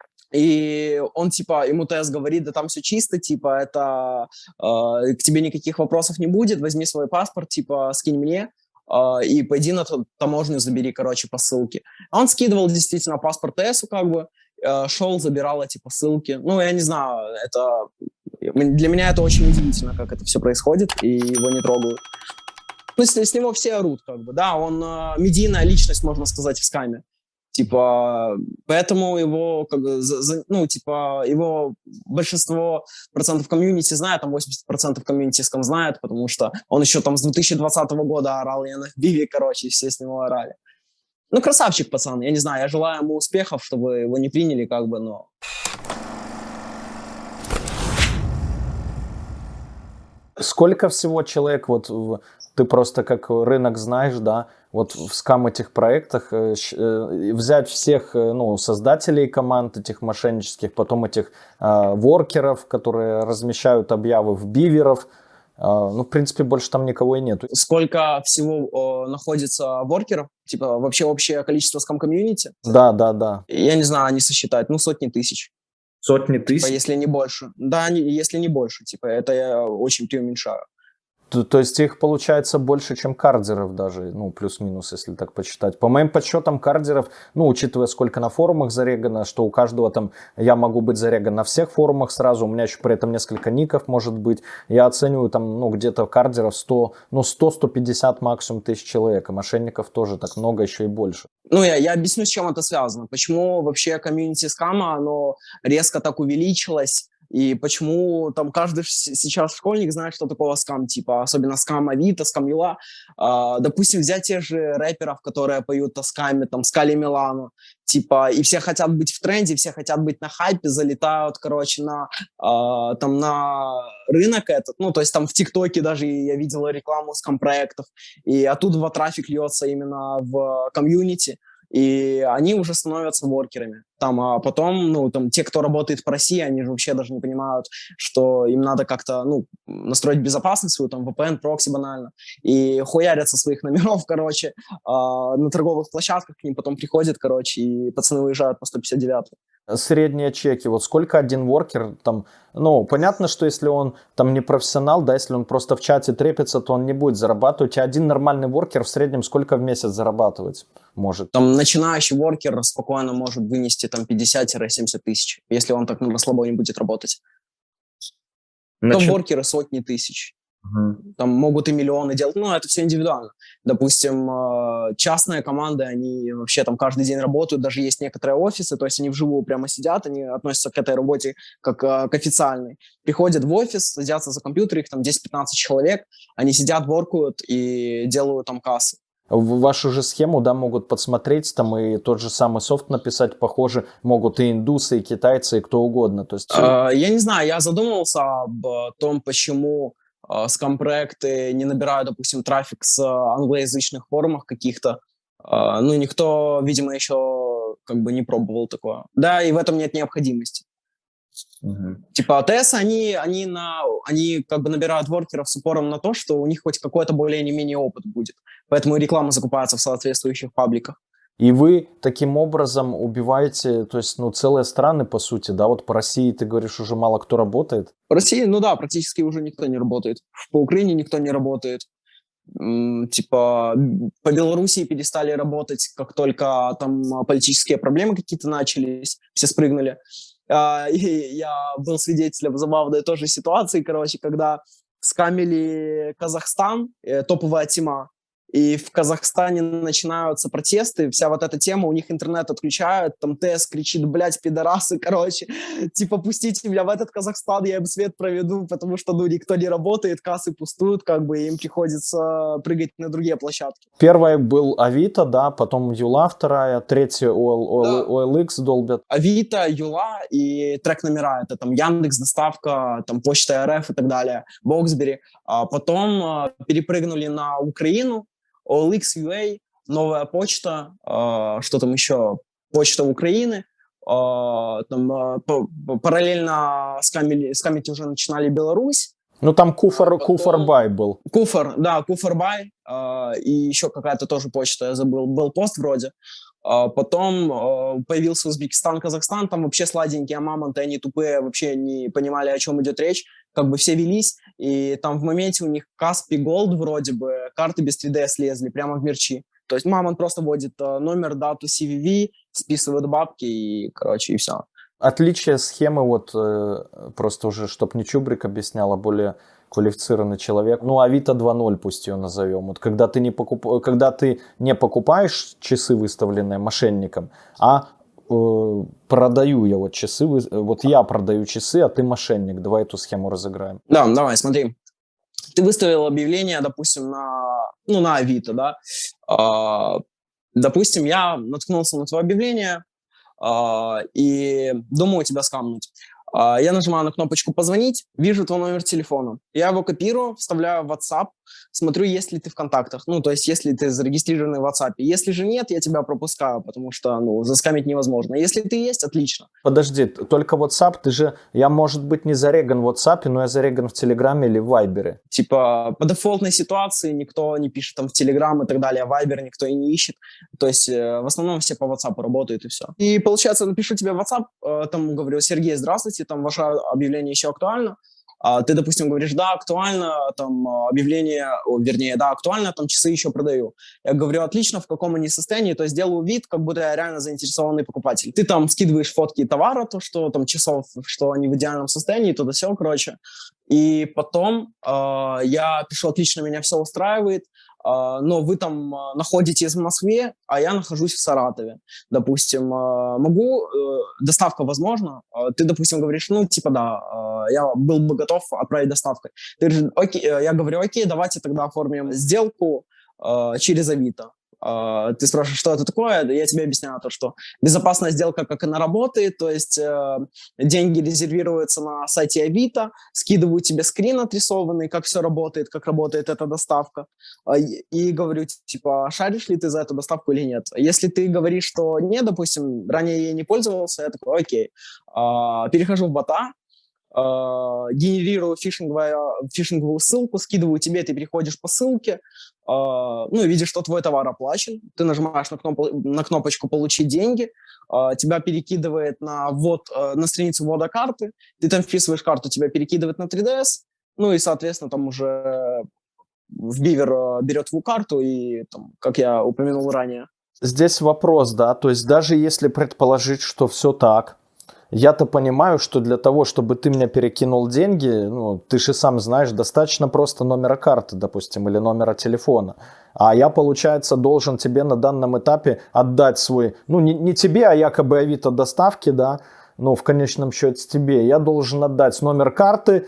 и он, типа, ему ТС говорит, да там все чисто, типа, это э, к тебе никаких вопросов не будет, возьми свой паспорт, типа, скинь мне, э, и пойди на таможню, забери, короче, посылки. Он скидывал действительно паспорт ТСу, как бы, э, шел, забирал эти посылки. Ну, я не знаю, это... Для меня это очень удивительно, как это все происходит, и его не трогают. Ну, с, с него все орут, как бы, да, он э, медийная личность, можно сказать, в скаме. Типа, поэтому его, как бы, за, за, ну, типа, его большинство процентов комьюнити знает, там восемьдесят процентов комьюнити скам знает, потому что он еще там с две тысячи двадцатого года орал, я на Биве, короче, и все с него орали. Ну, красавчик, пацан, я не знаю, я желаю ему успехов, чтобы его не приняли, как бы, но... Сколько всего человек, вот ты просто как рынок знаешь, да, вот в скам этих проектах э, э, взять всех, э, ну, создателей команд этих мошеннических, потом этих э, воркеров, которые размещают объявы в биверов, э, ну, в принципе, больше там никого и нет. Сколько всего э, находится воркеров, типа вообще общее количество скам-комьюнити? Да, да, да. Я не знаю, они сосчитать, ну, сотни тысяч. Сотни тысяч? Типа, если не больше. Да, не, если не больше, типа, это я очень преуменьшаю. То, то есть их получается больше, чем кардеров даже, ну, плюс-минус, если так посчитать. По моим подсчетам кардеров, ну, учитывая, сколько на форумах зарегано, что у каждого там, я могу быть зареган на всех форумах сразу, у меня еще при этом несколько ников может быть, я оцениваю там, ну, где-то кардеров сто, ну, сто сто пятьдесят максимум тысяч человек, а мошенников тоже так много, еще и больше. Ну, я, я объясню, с чем это связано. Почему вообще комьюнити скама, оно резко так увеличилось, и почему там каждый сейчас школьник знает, что такое скам, типа, особенно скам Авито, скам Юла. А, допустим, взять тех же рэперов, которые поют о скаме, там, Скали Милану, типа, и все хотят быть в тренде, все хотят быть на хайпе, залетают, короче, на, а, там, на рынок этот, ну, то есть там в ТикТоке даже я видел рекламу скам-проектов, и оттуда трафик льется именно в комьюнити, и они уже становятся воркерами. Там, а потом, ну, там, те, кто работает в России, они же вообще даже не понимают, что им надо как-то, ну, настроить безопасность свою, там, ви пи эн, прокси банально, и хуярят со своих номеров, короче, э, на торговых площадках, к ним потом приходят, короче, и пацаны уезжают по сто пятьдесят девятому. Средние чеки, вот сколько один воркер там, ну, понятно, что если он там не профессионал, да, если он просто в чате трепится, то он не будет зарабатывать, а один нормальный воркер в среднем сколько в месяц зарабатывать может? Там начинающий воркер спокойно может вынести там пятьдесят-семьдесят тысяч, если он так на расслабоне будет работать. Начи- Там воркеры сотни тысяч. Мгм. Там могут и миллионы делать, но это все индивидуально. Допустим, э, частные команды, они вообще там каждый день работают, даже есть некоторые офисы, то есть они вживую прямо сидят, они относятся к этой работе как э, к официальной. Приходят в офис, садятся за компьютер, их там десять-пятнадцать человек, они сидят, воркуют и делают там кассы. В вашу же схему, да, могут подсмотреть там и тот же самый софт написать, похоже, могут и индусы, и китайцы, и кто угодно. То есть... Э, я не знаю, я задумывался об э, том, почему э, скам-проекты не набирают, допустим, трафик с англоязычных форумах каких-то. Э, ну, никто, видимо, еще как бы не пробовал такое. Да, и в этом нет необходимости. Мгм. Типа АТС, они, они, на, они как бы набирают воркеров с упором на то, что у них хоть какой-то более-менее опыт будет. Поэтому и реклама закупается в соответствующих пабликах. И вы таким образом убиваете, то есть, ну, целые страны, по сути, да, вот по России, ты говоришь, уже мало кто работает. В России, ну да, практически уже никто не работает. По Украине никто не работает. М, Типа по Белоруссии перестали работать, как только там политические проблемы какие-то начались, все спрыгнули. А, И я был свидетелем забавной тоже ситуации, короче, когда скамили Казахстан, э, топовая тема, и в Казахстане начинаются протесты, вся вот эта тема, у них интернет отключают, там ТЭС кричит, блядь, пидорасы, короче, типа, пустите меня в этот Казахстан, я им свет проведу, потому что, ну, никто не работает, кассы пустуют, как бы, и им приходится прыгать на другие площадки. Первый был Авито, да, потом Юла вторая, третья Да. о эл икс долбят. Авито, Юла и трек-номера, это там Яндекс, доставка, там Почта РФ и так далее, Боксбери. А потом а, перепрыгнули на Украину, о эл икс ю эй, новая почта, а, что там еще, почта Украины. а, там а, по- по- параллельно скамили, скамить уже начинали Беларусь. Ну, там Куфар, Потом- Куфарбай был. Куфар, да, Куфарбай, э, и еще какая-то тоже почта, я забыл, был пост вроде. А потом э, появился Узбекистан, Казахстан, там вообще сладенькие мамонты, они тупые, вообще не понимали, о чем идет речь, как бы все велись, и там в моменте у них Каспи Голд вроде бы, карты без три дэ слезли прямо в мерчи. То есть мамонт просто вводит э, номер, дату, си ви ви, списывает бабки и, короче, и все. Отличие схемы, вот э, просто уже, чтобы не Чубрик объяснял, а более квалифицированный человек. Ну, Авито два ноль, пусть ее назовем. Вот когда ты не, покуп... когда ты не покупаешь часы, выставленные мошенником, а э, продаю я вот часы, вы- вот я продаю часы, а ты мошенник. Давай эту схему разыграем. Да, давай, смотри. Ты выставил объявление, допустим, на, ну, на Авито, да. А, допустим, я наткнулся на твое объявление а, и думаю тебя скамнуть. А, я нажимаю на кнопочку «Позвонить», вижу твой номер телефона. Я его копирую, вставляю в WhatsApp, смотрю, есть ли ты в контактах. Ну, то есть, если ты зарегистрированный в WhatsApp. Если же нет, я тебя пропускаю, потому что, ну, заскамить невозможно. Если ты есть, отлично. Подожди, т- только WhatsApp, ты же, я, может быть, не зареган в WhatsApp, но я зареган в Телеграме или в Вайбере. Типа по дефолтной ситуации никто не пишет там в Telegram и так далее, Viber никто и не ищет. То есть э, в основном все по WhatsApp работают и все. И получается, напишу тебе в WhatsApp, э, там говорю: Сергей, здравствуйте, там ваше объявление еще актуально. а, ты, допустим, говоришь, да, актуально, там, объявление, о, вернее, да, актуально, там, часы еще продаю. Я говорю, отлично, в каком они состоянии, то есть делаю вид, как будто я реально заинтересованный покупатель. Ты там скидываешь фотки товара, то, что там часов, что они в идеальном состоянии, то да сё, короче. И потом э, я пишу, отлично, меня все устраивает, Uh, но вы там uh, находитесь в Москве, а я нахожусь в Саратове. Допустим, uh, могу, uh, доставка возможна? Uh, ты, допустим, говоришь, ну, типа, да, uh, я был бы готов отправить доставкой. Ты говоришь, окей, я говорю, окей, давайте тогда оформим сделку uh, через Авито. Uh, ты спрашиваешь, что это такое, я тебе объясняю то, что безопасная сделка, как она работает, то есть uh, деньги резервируются на сайте Авито, скидываю тебе скрин отрисованный, как все работает, как работает эта доставка, uh, и говорю, типа, шаришь ли ты за эту доставку или нет. Если ты говоришь, что нет, допустим, ранее я ей не пользовался, я такой, окей, uh, перехожу в бота, Uh, генерирую фишинговую, фишинговую ссылку, скидываю тебе, ты переходишь по ссылке, uh, ну и видишь, что твой товар оплачен, ты нажимаешь на, кноп- на кнопочку «Получить деньги», uh, тебя перекидывает на, ввод, uh, на страницу ввода карты, ты там вписываешь карту, тебя перекидывает на три дэ эс, ну и, соответственно, там уже в Бивер uh, берет твою карту и, там, как я упомянул ранее. Здесь вопрос, да, то есть даже если предположить, что все так, я-то понимаю, что для того, чтобы ты мне перекинул деньги, ну, ты же сам знаешь, достаточно просто номера карты, допустим, или номера телефона. А я, получается, должен тебе на данном этапе отдать свой, ну, не, не тебе, а якобы Авито доставки, да, ну, в конечном счете тебе. Я должен отдать номер карты,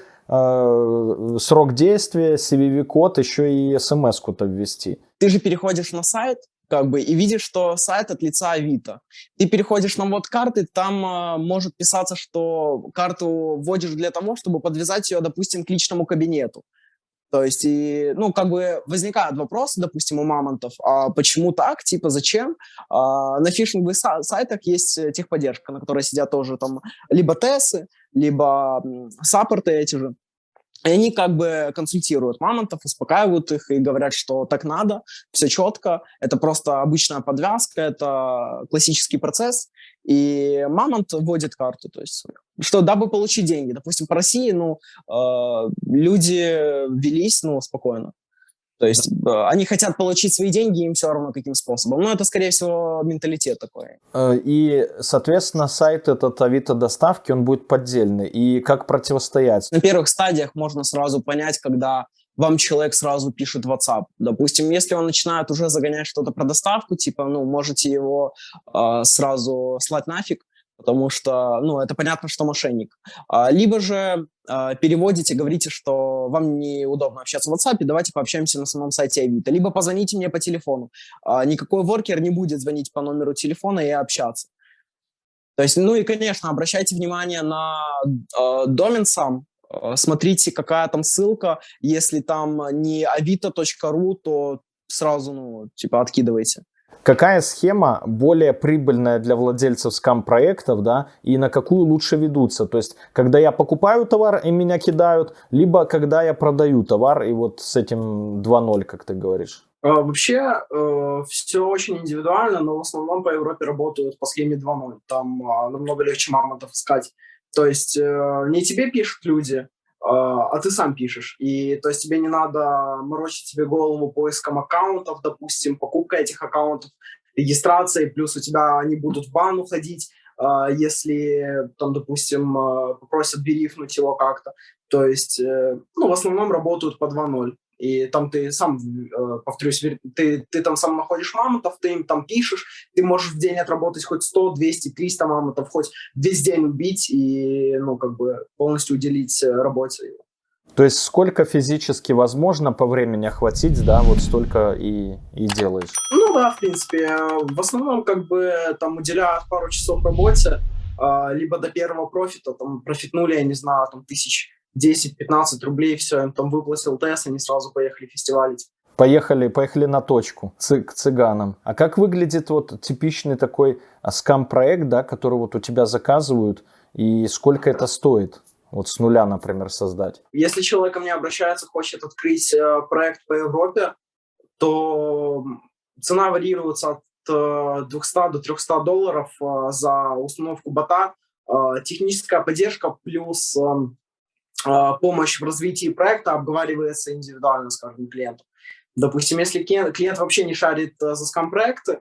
э, срок действия, си ви ви-код, еще и смс-ку-то ввести. Ты же переходишь на сайт, как бы, и видишь, что сайт от лица Авито. Ты переходишь на ввод карты, там э, может писаться, что карту вводишь для того, чтобы подвязать ее, допустим, к личному кабинету. То есть, и, ну, как бы возникают вопросы, допустим, у мамонтов, а почему так, типа, зачем? А, на фишинговых сайтах есть техподдержка, на которой сидят тоже там либо тесы, либо саппорты эти же. И они как бы консультируют мамонтов, успокаивают их и говорят, что так надо, все четко, это просто обычная подвязка, это классический процесс, и мамонт вводит карту, то есть, что дабы получить деньги. Допустим, по России, ну, э, люди велись, ну, спокойно. То есть э, они хотят получить свои деньги, им все равно каким способом. Но это, скорее всего, менталитет такой. И, соответственно, сайт этот Авито доставки, он будет поддельный. И как противостоять? На первых стадиях можно сразу понять, когда вам человек сразу пишет в WhatsApp. Допустим, если он начинает уже загонять что-то про доставку, типа, ну, можете его э, сразу слать нафиг, потому что, ну, это понятно, что мошенник. А, либо же а, переводите, говорите, что вам неудобно общаться в WhatsApp, давайте пообщаемся на самом сайте Авито. Либо позвоните мне по телефону. А, никакой воркер не будет звонить по номеру телефона и общаться. То есть, ну и, конечно, обращайте внимание на э, домен сам. Э, смотрите, какая там ссылка. Если там не авито точка ру, то сразу, ну, типа, откидывайте. Какая схема более прибыльная для владельцев скам-проектов, да, и на какую лучше ведутся? То есть, когда я покупаю товар и меня кидают, либо когда я продаю товар и вот с этим два ноль, как ты говоришь? Вообще э, все очень индивидуально, но в основном по Европе работают по схеме два ноль. Там э, намного легче мамонтов искать. То есть э, не тебе пишут люди, а ты сам пишешь. И то есть тебе не надо морочить себе голову поиском аккаунтов, допустим, покупкой этих аккаунтов, регистрацией, плюс у тебя они будут в бан уходить, если там, допустим, попросят берифнуть его как-то. То есть, ну, в основном работают по два ноль. И там ты сам, повторюсь, ты, ты там сам находишь мамонтов, ты им там пишешь, ты можешь в день отработать хоть сто, двести, триста мамонтов, хоть весь день убить и, ну, как бы полностью уделить работе. То есть сколько физически возможно по времени охватить, да, вот столько и, и делаешь? Ну да, в принципе. В основном как бы там уделяют пару часов работе, либо до первого профита, там профитнули, я не знаю, там тысяч десять-пятнадцать рублей, все, им там выплатил ТЭС, они сразу поехали фестивалить. Поехали, поехали на точку, цы, к цыганам. А как выглядит вот типичный такой скам-проект, да, который вот у тебя заказывают, и сколько это стоит? Вот с нуля, например, создать. Если человек ко мне обращается, хочет открыть э, проект по Европе, то цена варьируется от э, двухсот до трехсот долларов э, за установку бота, э, техническая поддержка плюс э, э, помощь в развитии проекта обговаривается индивидуально с каждым клиентом. Допустим, если клиент, клиент вообще не шарит э, за скам-проекты,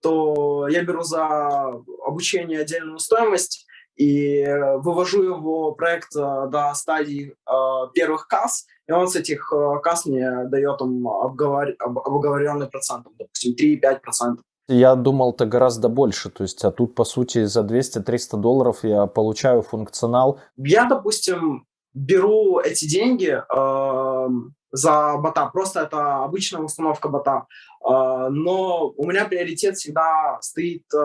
то я беру за обучение отдельную стоимость и вывожу его проект э, до стадии э, первых касс, и он с этих э, касс мне дает там, обговор... об- обговоренный процент, там, допустим, три-пять процентов. Я думал, это гораздо больше, то есть, а тут, по сути, за двести-триста долларов я получаю функционал. Я, допустим, беру эти деньги э, за бота, просто это обычная установка бота, э, но у меня приоритет всегда стоит э,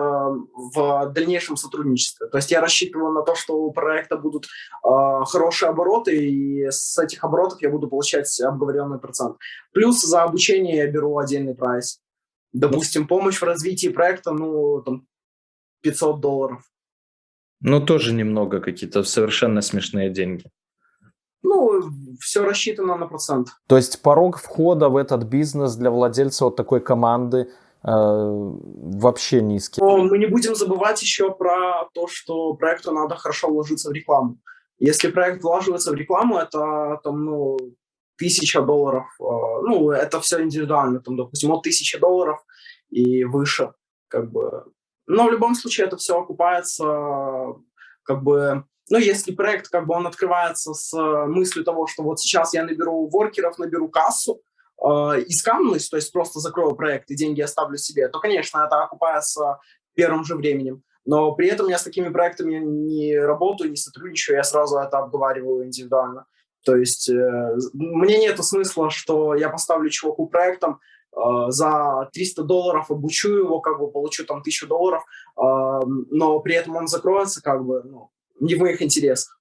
в дальнейшем сотрудничестве. То есть я рассчитываю на то, что у проекта будут э, хорошие обороты, и с этих оборотов я буду получать обговоренный процент. Плюс за обучение я беру отдельный прайс. Допустим, помощь в развитии проекта, ну, там, пятьсот долларов. Ну, тоже немного, какие-то совершенно смешные деньги. Ну, все рассчитано на процент. То есть порог входа в этот бизнес для владельца вот такой команды э, вообще низкий. Но мы не будем забывать еще про то, что проекту надо хорошо вложиться в рекламу. Если проект влаживается в рекламу, это там, ну, тысяча долларов. э, Ну, это все индивидуально. Там, допустим, от тысячи долларов и выше. Как бы. Но в любом случае это все окупается, как бы. Ну, если проект, как бы, он открывается с мыслью того, что вот сейчас я наберу воркеров, наберу кассу э, и скамнусь, то есть просто закрою проект и деньги оставлю себе, то, конечно, это окупается первым же временем. Но при этом я с такими проектами не работаю, не сотрудничаю, я сразу это обговариваю индивидуально. То есть э, мне нет смысла, что я поставлю чуваку проектом, э, за триста долларов обучу его, как бы получу там тысячу долларов, э, но при этом он закроется, как бы, ну, не в моих интересах.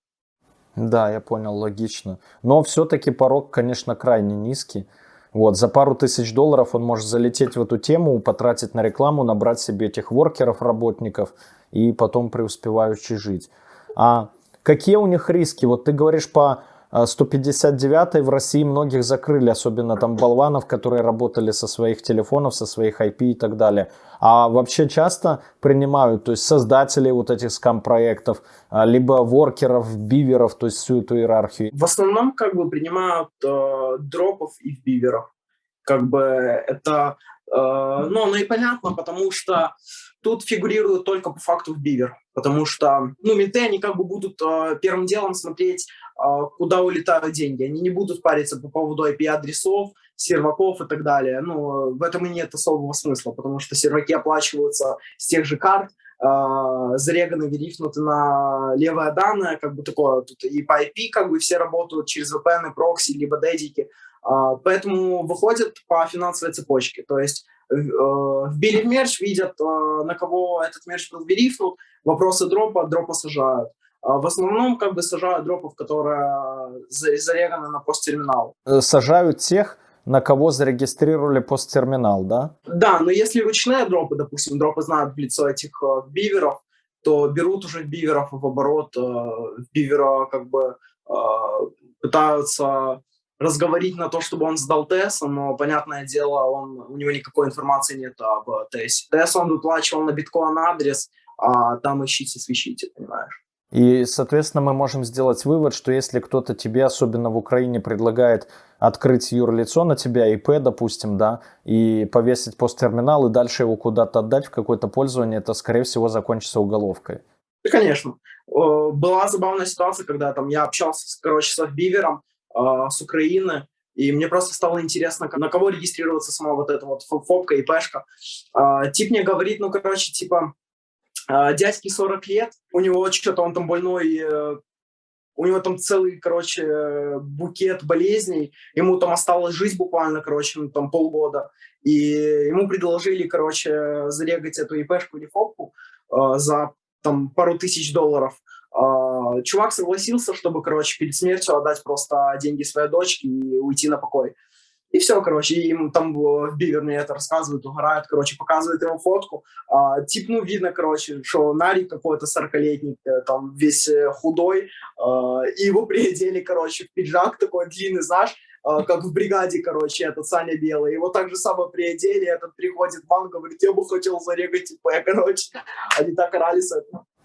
Да, я понял, логично. Но все-таки порог, конечно, крайне низкий. Вот, за пару тысяч долларов он может залететь в эту тему, потратить на рекламу, набрать себе этих воркеров, работников и потом преуспевающе жить. А какие у них риски? Вот ты говоришь, по сто пятьдесят девятой в России многих закрыли, особенно там болванов, которые работали со своих телефонов, со своих ай пи и так далее. А вообще часто принимают, то есть создателей вот этих скам-проектов, либо воркеров, биверов, то есть всю эту иерархию. В основном, как бы, принимают э, дропов и биверов. Как бы это, э, ну, оно и понятно, потому что тут фигурирует только по факту в бивер. Потому что, ну, менты, они как бы будут э, первым делом смотреть, э, куда улетают деньги. Они не будут париться по поводу ай пи-адресов, серваков и так далее. Ну, в этом и нет особого смысла, потому что серваки оплачиваются с тех же карт, э, зареганы, верифнуты на левое данное, как бы такое. Тут и по ай пи как бы все работают через ви пи эн, прокси, либо дедики. Э, поэтому выходят по финансовой цепочке. То есть э, вбили в мерч, видят, э, на кого этот мерч был верифнут, вопросы дропа, дропа сажают. А в основном как бы сажают дропов, которые зареганы на посттерминал. Сажают тех, на кого зарегистрировали посттерминал, да? Да, но если ручные дропы, допустим, дропы знают в лицо этих э, биверов, то берут уже биверов в оборот, э, бивера как бы э, пытаются разговорить на то, чтобы он сдал ТЭС, но, понятное дело, он, у него никакой информации нет об ТЭСе. ТЭС он выплачивал на биткоин-адрес, а там ищите, свищите, понимаешь? И, соответственно, мы можем сделать вывод, что если кто-то тебе, особенно в Украине, предлагает открыть юрлицо на тебя, ИП, допустим, да, и повесить посттерминал, и дальше его куда-то отдать в какое-то пользование, это, скорее всего, закончится уголовкой. Да, конечно. Была забавная ситуация, когда там я общался, короче, с бивером с Украины, и мне просто стало интересно, на кого регистрироваться сама вот эта вот фопка, ИПшка. Тип мне говорит, ну, короче, типа, дядьке сорок лет, у него что-то, он там больной, у него там целый, короче, букет болезней, ему там осталась жизнь буквально, короче, ну, там полгода, и ему предложили, короче, зарегать эту ИПшку или фопку э, за там пару тысяч долларов. Э, чувак согласился, чтобы, короче, перед смертью отдать просто деньги своей дочке и уйти на покой. И все, короче, им там в бивер мне это рассказывают, угорают, короче, показывают его фотку. А, тип, ну, видно, короче, что Нарик какой-то сорокалетний, там, весь худой, а, и его приодели, короче, в пиджак такой длинный, знаешь, а, как в бригаде, короче, этот Саня Белый. Его так же самое приодели, этот приходит в банк, говорит, я бы хотел зарегать ИП, короче. Они так орали с этого.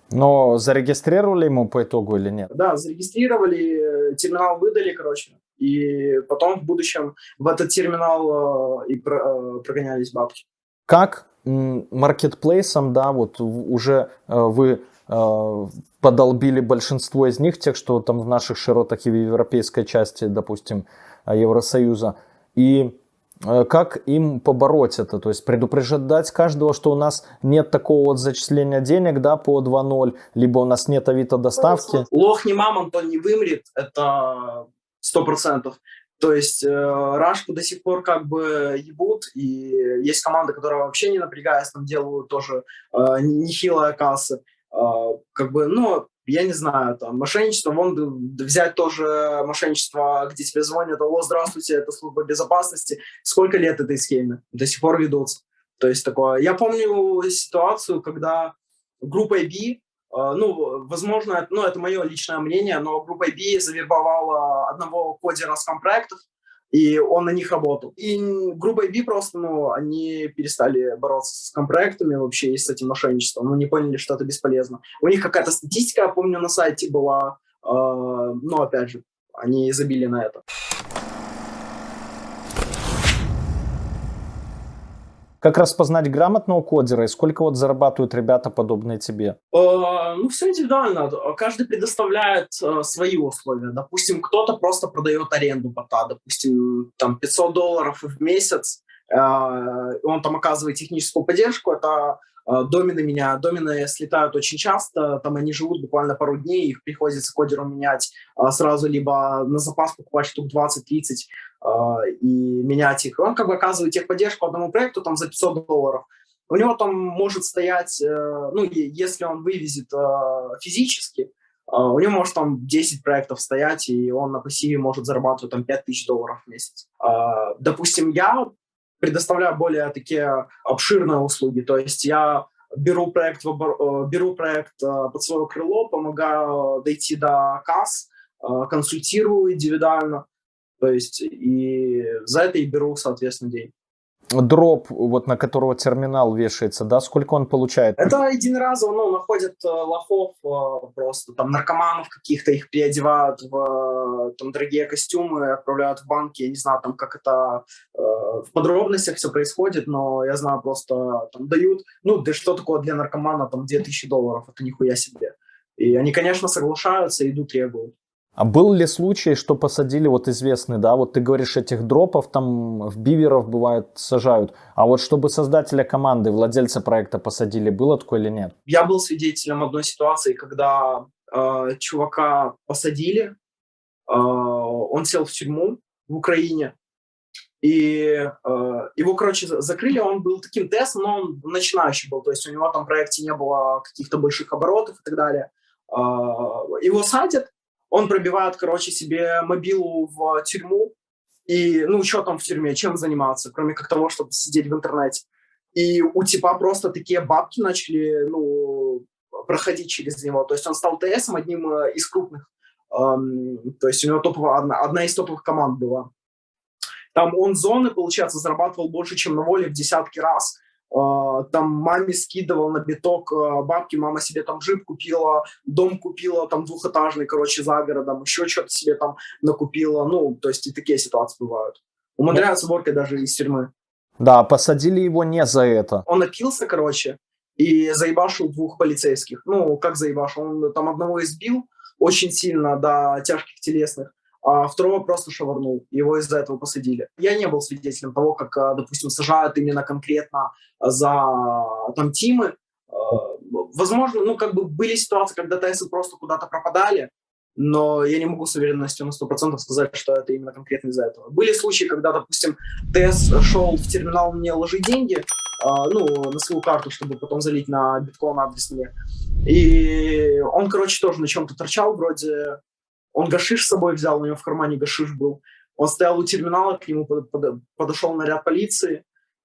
Но зарегистрировали ему по итогу или нет? Да, зарегистрировали, терминал выдали, короче. И потом в будущем в этот терминал э, и про, э, прогонялись бабки. Как маркетплейсом, да, вот уже э, вы э, подолбили большинство из них, тех, что там в наших широтах и в европейской части, допустим, Евросоюза, и э, как им побороть это, то есть предупреждать каждого, что у нас нет такого вот зачисления денег, да, по два ноль, либо у нас нет авито доставки. Лох не мамонт, он не вымрет, это сто процентов. То есть э, Рашку до сих пор как бы ебут, и есть команды, которые вообще не напрягаясь, там делают тоже э, нехилые кассы. Э, как бы, ну, я не знаю, там, мошенничество, вон взять тоже мошенничество, где тебе звонят: алло, здравствуйте, это служба безопасности. Сколько лет этой схеме? До сих пор ведутся. То есть такое. Я помню ситуацию, когда группа B, ну, возможно, ну, это мое личное мнение, но группа B завербовала одного кодера с компроектов, и он на них работал. И группа B просто, ну, они перестали бороться с компроектами вообще и с этим мошенничеством. Ну, не поняли, что это бесполезно. У них какая-то статистика, я помню, на сайте была, э, но, опять же, они забили на это. Как распознать грамотного кодера и сколько вот зарабатывают ребята, подобные тебе? Э, ну, все индивидуально. Каждый предоставляет э, свои условия. Допустим, кто-то просто продает аренду бота. Допустим, там пятьсот долларов в месяц. Э, он там оказывает техническую поддержку. Это э, домены меня. Домены слетают очень часто. Там они живут буквально пару дней. Их приходится кодеру менять э, сразу, либо на запас покупать штук двадцать-тридцать и менять их. Он как бы оказывает техподдержку одному проекту там за пятьсот долларов. У него там может стоять, ну, если он вывезет физически, у него может там десять проектов стоять, и он на пассиве может зарабатывать там пять тысяч долларов в месяц. Допустим, я предоставляю более такие обширные услуги, то есть я беру проект, в обор... беру проект под свое крыло, помогаю дойти до касс, консультирую индивидуально. То есть и за это и беру, соответственно, деньги. Дроп, вот на которого терминал вешается, да, сколько он получает? Это единоразово, ну, находят э, лохов э, просто, там, наркоманов каких-то, их переодевают в э, там, дорогие костюмы, отправляют в банки, я не знаю, там, как это э, в подробностях все происходит, но я знаю, просто там дают, ну, да что такое для наркомана, там, две тысячи долларов, это нихуя себе. И они, конечно, соглашаются, идут, требуют. А был ли случай, что посадили, вот известный, да, вот ты говоришь, этих дропов там в биверов бывает сажают, а вот чтобы создателя команды, владельца проекта посадили, было такое или нет? Я был свидетелем одной ситуации, когда э, чувака посадили, э, он сел в тюрьму в Украине, и э, его, короче, закрыли, он был таким тестом, но он начинающий был, то есть у него там в проекте не было каких-то больших оборотов и так далее. Э, его садят, он пробивает, короче, себе мобилу в тюрьму. И, ну, что там в тюрьме, чем заниматься, кроме как того, чтобы сидеть в интернете. И у типа просто такие бабки начали, ну, проходить через него. То есть он стал ТСом одним из крупных. Эм, то есть у него топовая, одна, одна из топовых команд была. Там он зоны, получается, зарабатывал больше, чем на воле в десятки раз. Там маме скидывал на биток бабки, мама себе там джип купила, дом купила, там двухэтажный, короче, за городом, еще что-то себе там накупила, ну, то есть и такие ситуации бывают. Умудряются воркой даже из тюрьмы. Да, посадили его не за это. Он напился, короче, и заебашил двух полицейских. Ну, как заебашил? Он там одного избил очень сильно до тяжких телесных, а второго просто шавырнул. Его из-за этого посадили. Я не был свидетелем того, как, допустим, сажают именно конкретно за там тимы. Возможно, ну, как бы были ситуации, когда ТСы просто куда-то пропадали, но я не могу с уверенностью на сто процентов сказать, что это именно конкретно из-за этого. Были случаи, когда, допустим, ТС шел в терминал мне ложить деньги, ну, на свою карту, чтобы потом залить на биткоин адрес мне. И он, короче, тоже на чем-то торчал, вроде... Он гашиш с собой взял, у него в кармане гашиш был. Он стоял у терминала, к нему подошел наряд полиции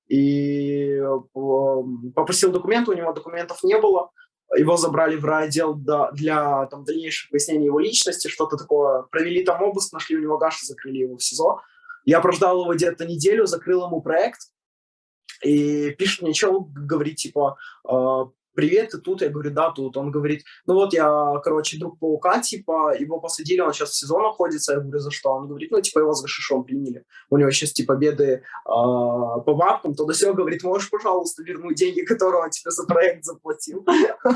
и попросил документы, у него документов не было. Его забрали в райотдел для там, дальнейшего пояснения его личности, что-то такое. Провели там обыск, нашли у него гаши, закрыли его в СИЗО. Я прождал его где-то неделю, закрыл ему проект. И пишет мне чел, говорит, типа, привет, ты тут? Я говорю, да, тут. Он говорит, ну вот я, короче, друг Паука, типа, его посадили, он сейчас в СИЗО находится. Я говорю, за что? Он говорит, ну, типа, его за гашишом приняли. У него сейчас, типа, беды э, по бабкам. Туда все говорит, можешь, пожалуйста, вернуть деньги, которые он тебе за проект заплатил?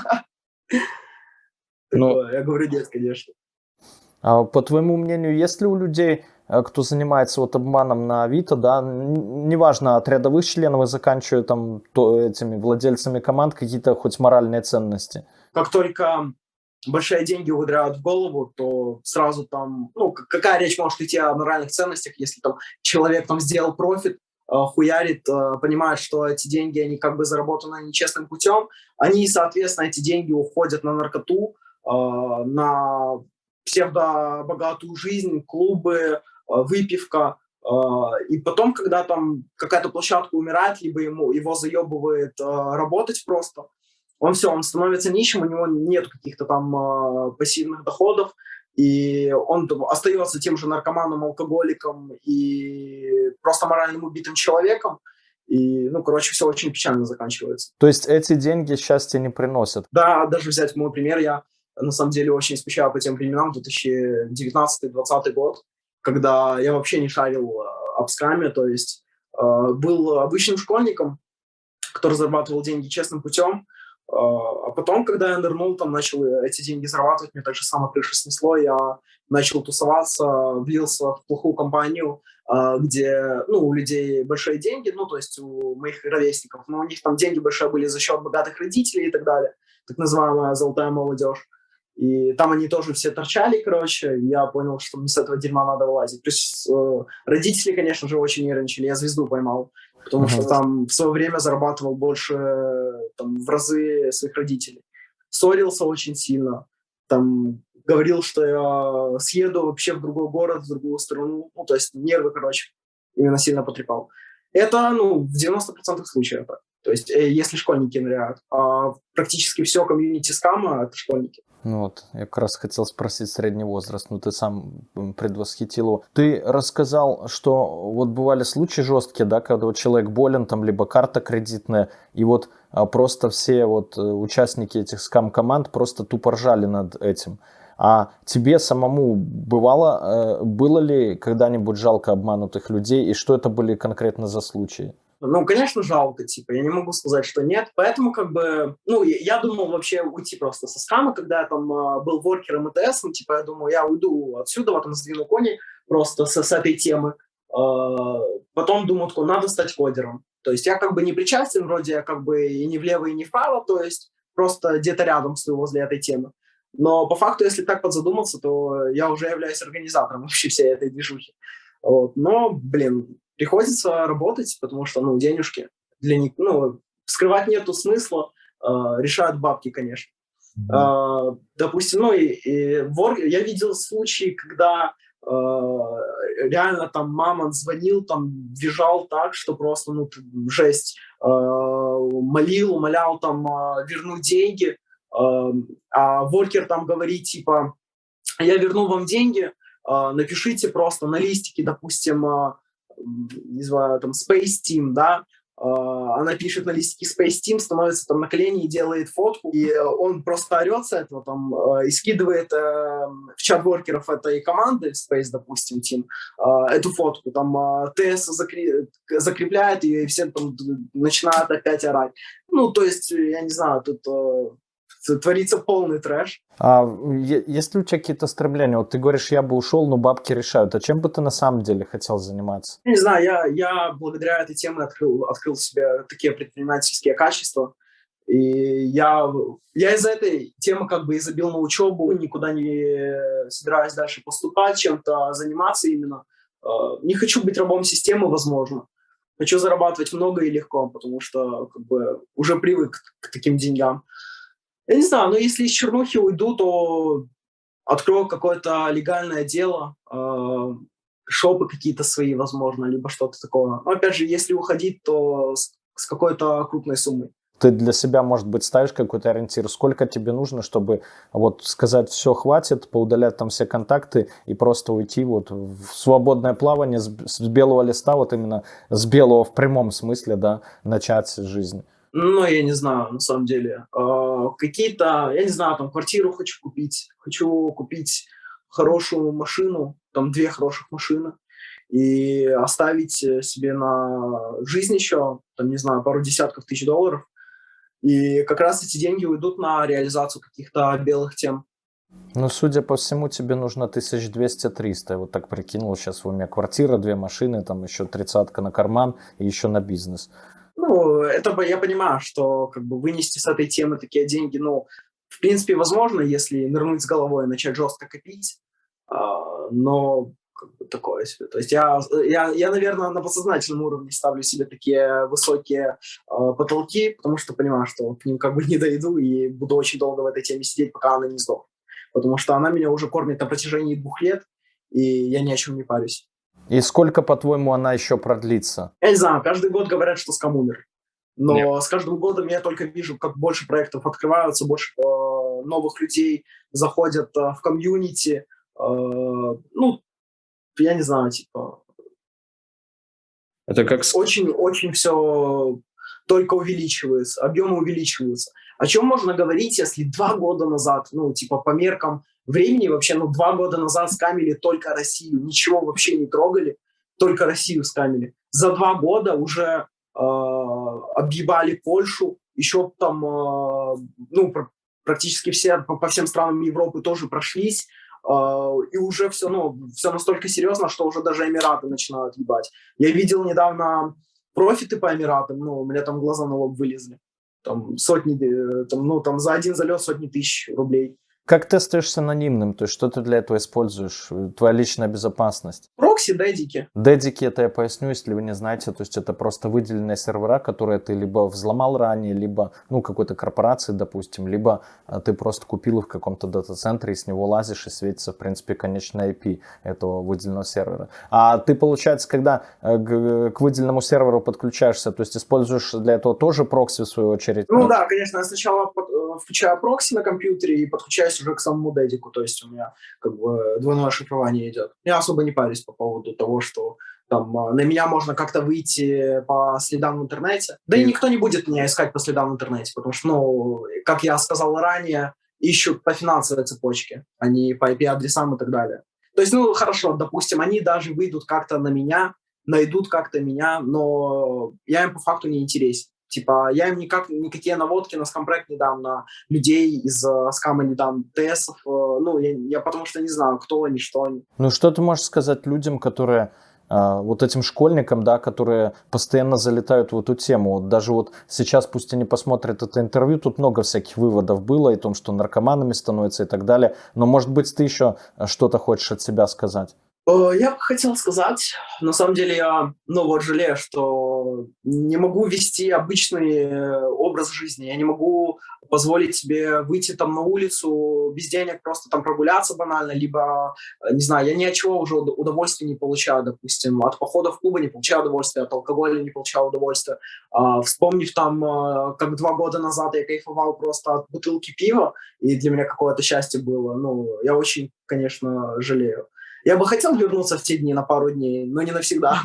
Я говорю, нет, конечно. А по твоему мнению, есть ли у людей, кто занимается вот обманом на Авито, да, неважно, от рядовых членов и заканчивая там то, этими владельцами команд, какие-то хоть моральные ценности? Как только большие деньги ударяют в голову, то сразу там, ну, какая речь может идти о моральных ценностях, если там человек там сделал профит, хуярит, понимает, что эти деньги, они как бы заработаны нечестным путем, они, соответственно, эти деньги уходят на наркоту, на псевдобогатую жизнь, клубы, выпивка. И потом, когда там какая-то площадка умирает, либо ему, его заебывает работать просто, он все, он становится нищим, у него нет каких-то там пассивных доходов, и он остается тем же наркоманом, алкоголиком и просто морально убитым человеком. И, ну, короче, все очень печально заканчивается. То есть эти деньги счастья не приносят? Да, даже взять мой пример, я на самом деле очень скучаю по тем временам, две тысячи девятнадцатый двадцатый год, когда я вообще не шарил об скаме, то есть э, был обычным школьником, который зарабатывал деньги честным путем, э, а потом, когда я нырнул, там начал эти деньги зарабатывать, мне так же само крышу снесло, я начал тусоваться, влился в плохую компанию, э, где, ну, у людей большие деньги, ну, то есть у моих ровесников, но у них там деньги большие были за счет богатых родителей и так далее, так называемая золотая молодежь. И там они тоже все торчали, короче, я понял, что мне с этого дерьма надо вылазить. Плюс э, родители, конечно же, очень нервничали, я звезду поймал, потому uh-huh. что там в свое время зарабатывал больше там, в разы своих родителей. Ссорился очень сильно, там говорил, что я съеду вообще в другой город, в другую страну, ну, то есть нервы, короче, именно сильно потрепал. Это, ну, в девяноста процентах случаев так. То есть, э, если школьники ныряют, а практически все комьюнити скама — это школьники. Ну вот, я как раз хотел спросить средний возраст, но ты сам предвосхитил его. Ты рассказал, что вот бывали случаи жесткие, да, когда вот человек болен, там, либо карта кредитная, и вот а, просто все вот участники этих скам-команд просто тупо ржали над этим. А тебе самому бывало, было ли когда-нибудь жалко обманутых людей, и что это были конкретно за случаи? Ну, конечно, жалко, типа, я не могу сказать, что нет. Поэтому, как бы, ну, я, я думал вообще уйти просто со скама, когда я там э, был воркером и ТСом, типа, я думаю, я уйду отсюда, вот там сдвину кони просто с, с этой темы. Э, потом думаю, такой, надо стать кодером. То есть я как бы не причастен, вроде я как бы и не влево, и не вправо, то есть просто где-то рядом стою возле этой темы. Но по факту, если так подзадуматься, то я уже являюсь организатором вообще всей этой движухи. Вот. Но, блин, приходится работать, потому что, ну, денежки для них, ну, скрывать нету смысла, э, решают бабки, конечно. Mm-hmm. Э, допустим, ну, и, и вор, я видел случаи, когда э, реально там мама звонил, там, визжал так, что просто, ну, жесть, э, молил, умолял там э, вернуть деньги, э, а воркер там говорит, типа, я верну вам деньги, э, напишите просто на листике, допустим, э, не знаю, там, Space Team, да, uh, она пишет на листике Space Team, становится там на колени и делает фотку, и он просто орет с этого там uh, и скидывает uh, в чат воркеров этой команды, Space, допустим, Team, uh, эту фотку, там uh, ТС закреп... закрепляет ее, и все там начинают опять орать. Ну, то есть, я не знаю, тут... Uh, творится полный трэш. А есть ли у тебя какие-то стремления? Вот ты говоришь, я бы ушел, но бабки решают. А чем бы ты на самом деле хотел заниматься? Не знаю, я, я благодаря этой теме открыл, открыл в себе такие предпринимательские качества. И я, я из-за этой темы как бы и забил на учебу, никуда не собираюсь дальше поступать, чем-то заниматься именно. Не хочу быть рабом системы, возможно. Хочу зарабатывать много и легко, потому что как бы уже привык к таким деньгам. Я не знаю, но если из чернухи уйду, то открою какое-то легальное дело, э, шопы какие-то свои, возможно, либо что-то такое. Но опять же, если уходить, то с, с какой-то крупной суммой. Ты для себя, может быть, ставишь какой-то ориентир? Сколько тебе нужно, чтобы вот сказать, все, хватит, поудалять там все контакты и просто уйти вот в свободное плавание с, с белого листа, вот именно с белого в прямом смысле, да, начать жизнь? Ну, я не знаю, на самом деле. Э, Какие-то, я не знаю, там, квартиру хочу купить. Хочу купить хорошую машину, там, две хороших машины. И оставить э, себе на жизнь еще, там, не знаю, пару десятков тысяч долларов. И как раз эти деньги уйдут на реализацию каких-то белых тем. Ну, судя по всему, тебе нужно тысяч двести-триста. Я вот так прикинул, сейчас у меня квартира, две машины, там еще тридцатка на карман и еще на бизнес. Ну, это бы- я понимаю, что как бы вынести с этой темы такие деньги, ну, в принципе, возможно, если нырнуть с головой и начать жестко копить, а, но как бы такое себе. То есть я, я, я, наверное, на подсознательном уровне ставлю себе такие высокие а, потолки, потому что понимаю, что к ним как бы не дойду и буду очень долго в этой теме сидеть, пока она не сдохнет. Потому что она меня уже кормит на протяжении двух лет, и я ни о чем не парюсь. И сколько, по-твоему, она еще продлится? Я не знаю, каждый год говорят, что скам умер. Но Нет. с каждым годом я только вижу, как больше проектов открываются, больше э, новых людей заходят э, в комьюнити. Э, ну, я не знаю, типа, Это как с- очень-очень все только увеличивается, объемы увеличиваются. О чем можно говорить, если два года назад, ну, типа, по меркам времени вообще, ну, два года назад скамили только Россию, ничего вообще не трогали, только Россию скамили. За два года уже э, объебали Польшу, еще там, э, ну, пр- практически все, по, по всем странам Европы тоже прошлись, э, и уже все, ну, все настолько серьезно, что уже даже Эмираты начинают ебать. Я видел недавно профиты по Эмиратам, ну, у меня там глаза на лоб вылезли. Там сотни, э, там, ну, там за один залет сотни тысяч рублей. Как ты остаешься анонимным? То есть что ты для этого используешь? Твоя личная безопасность? Прокси, дедики. Дедики, это я поясню, если вы не знаете, то есть это просто выделенные сервера, которые ты либо взломал ранее, либо, ну, какой-то корпорации, допустим, либо а, ты просто купил их в каком-то дата-центре, и с него лазишь, и светится, в принципе, конечный ай пи этого выделенного сервера. А ты, получается, когда э, к, к выделенному серверу подключаешься, то есть используешь для этого тоже прокси, в свою очередь? Ну да, конечно, я сначала под, э, включаю прокси на компьютере и подключаюсь уже к самому дедику, то есть у меня как бы двойное шифрование идет. Я особо не парюсь по поводу того, что там э, на меня можно как-то выйти по следам в интернете. Да и никто не будет меня искать по следам в интернете, потому что, ну, как я сказал ранее, ищут по финансовой цепочке, а не по ай пи-адресам и так далее. То есть, ну, хорошо, допустим, они даже выйдут как-то на меня, найдут как-то меня, но я им по факту не интересен. Типа, я им никак, никакие наводки на скампроект не дам, на людей из э, скама не дам, ТСов, э, ну, я, я потому что не знаю, кто они, что они. Ну, что ты можешь сказать людям, которые, а, вот этим школьникам, да, которые постоянно залетают в эту тему? Вот даже вот сейчас, пусть они посмотрят это интервью, тут много всяких выводов было, и о том, что наркоманами становятся и так далее, но, может быть, ты еще что-то хочешь от себя сказать? Э, Я бы хотел сказать, на самом деле я, ну вот жалею, что не могу вести обычный э, образ жизни, я не могу позволить себе выйти там на улицу без денег, просто там прогуляться банально, либо, э, не знаю, я ни от чего уже уд- удовольствия не получаю, допустим, от похода в клубы не получаю удовольствия, от алкоголя не получаю удовольствия. А, вспомнив там, э, как два года назад я кайфовал просто от бутылки пива, и для меня какое-то счастье было, ну, я очень, конечно, жалею. Я бы хотел вернуться в те дни на пару дней, но не навсегда.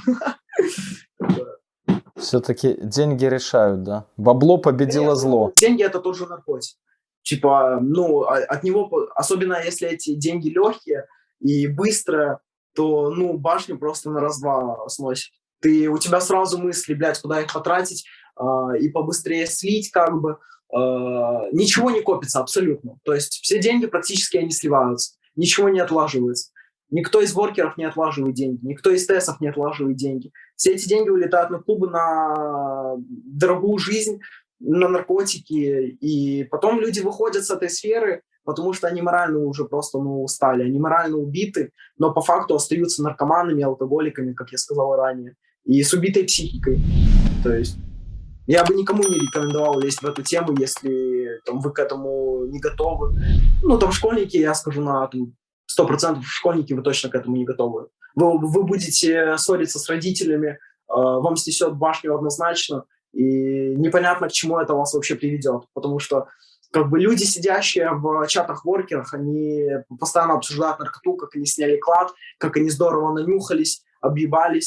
Все-таки деньги решают, да? Бабло победило зло. Деньги — это тот же наркотик. Типа, ну, а- от него, по- особенно если эти деньги легкие и быстрые, то, ну, башню просто на раз-два сносит. Ты, у тебя сразу мысли, блядь, куда их потратить а, и побыстрее слить, как бы. А, ничего не копится абсолютно. То есть все деньги практически они сливаются. Ничего не отлаживается. Никто из воркеров не отлаживает деньги, никто из ТЭСов не отлаживает деньги. Все эти деньги улетают на клубы, на дорогую жизнь, на наркотики. И потом люди выходят с этой сферы, потому что они морально уже просто ну, устали, они морально убиты, но по факту остаются наркоманами, алкоголиками, как я сказал ранее, и с убитой психикой. То есть я бы никому не рекомендовал лезть в эту тему, если там, вы к этому не готовы. Ну, там школьники, я скажу на там, сто процентов школьники, вы точно к этому не готовы. Вы, вы будете ссориться с родителями, э, вам снесет башню однозначно, и непонятно, к чему это вас вообще приведет. Потому что как бы люди, сидящие в чатах-воркерах, они постоянно обсуждают наркоту, как они сняли клад, как они здорово нанюхались, объебались.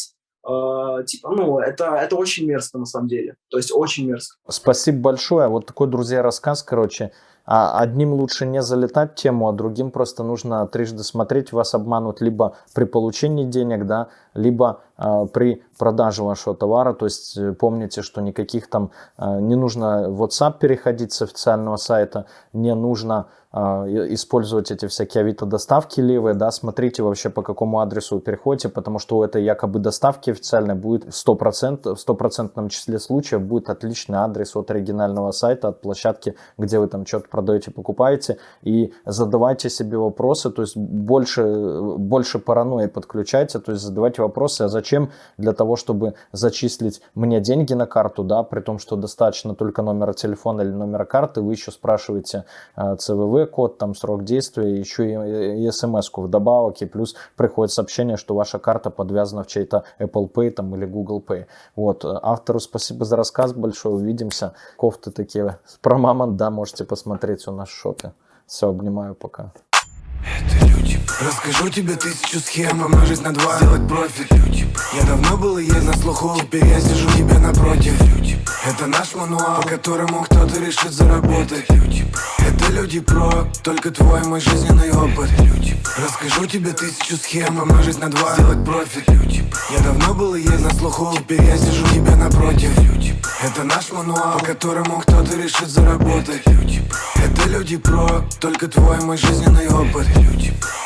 Э, типа, ну, это, это очень мерзко на самом деле. То есть очень мерзко. Спасибо большое. Вот такой, друзья, рассказ, короче. А одним лучше не залетать в тему, а другим просто нужно трижды смотреть. Вас обманут либо при получении денег, да, либо э, при продаже вашего товара. То есть э, помните, что никаких там э, не нужно в WhatsApp переходить с официального сайта, не нужно э, использовать эти всякие авито-доставки левые, да, смотрите вообще, по какому адресу вы переходите, потому что у этой якобы доставки официальной будет сто процентов, в стопроцентном числе случаев будет отличный адрес от оригинального сайта, от площадки, где вы там что-то продаете, покупаете, и задавайте себе вопросы, то есть больше, больше паранойи подключайте, то есть задавайте вопросы, а зачем? Для того, чтобы зачислить мне деньги на карту, да, при том, что достаточно только номера телефона или номера карты, вы еще спрашиваете э, цэ вэ вэ-код, там срок действия, еще и, и смс-ку вдобавок, и плюс приходит сообщение, что ваша карта подвязана в чей-то Apple Pay там, или Google Pay. Вот, автору спасибо за рассказ большой, увидимся. Кофты такие про мамонт, да, можете посмотреть у нас в шопе. Все, обнимаю, пока. Это люди. Расскажу тебе тысячу схем, помножить на два, сделать профиль. Люди. Я давно был и есть на слуху, теперь я сижу тебе напротив. Люди. Это наш мануал, по которому кто-то решит заработать. Люди. Это люди про, только твой мой жизненный опыт. Люди. Расскажу тебе тысячу схем, помножить на два, сделать профиль. Люди. Я давно был и есть на слуху, теперь я сижу тебе напротив. Люди. Это наш мануал, по которому кто-то решит заработать. Люди. Это люди про, только твой мой жизненный опыт. Люди.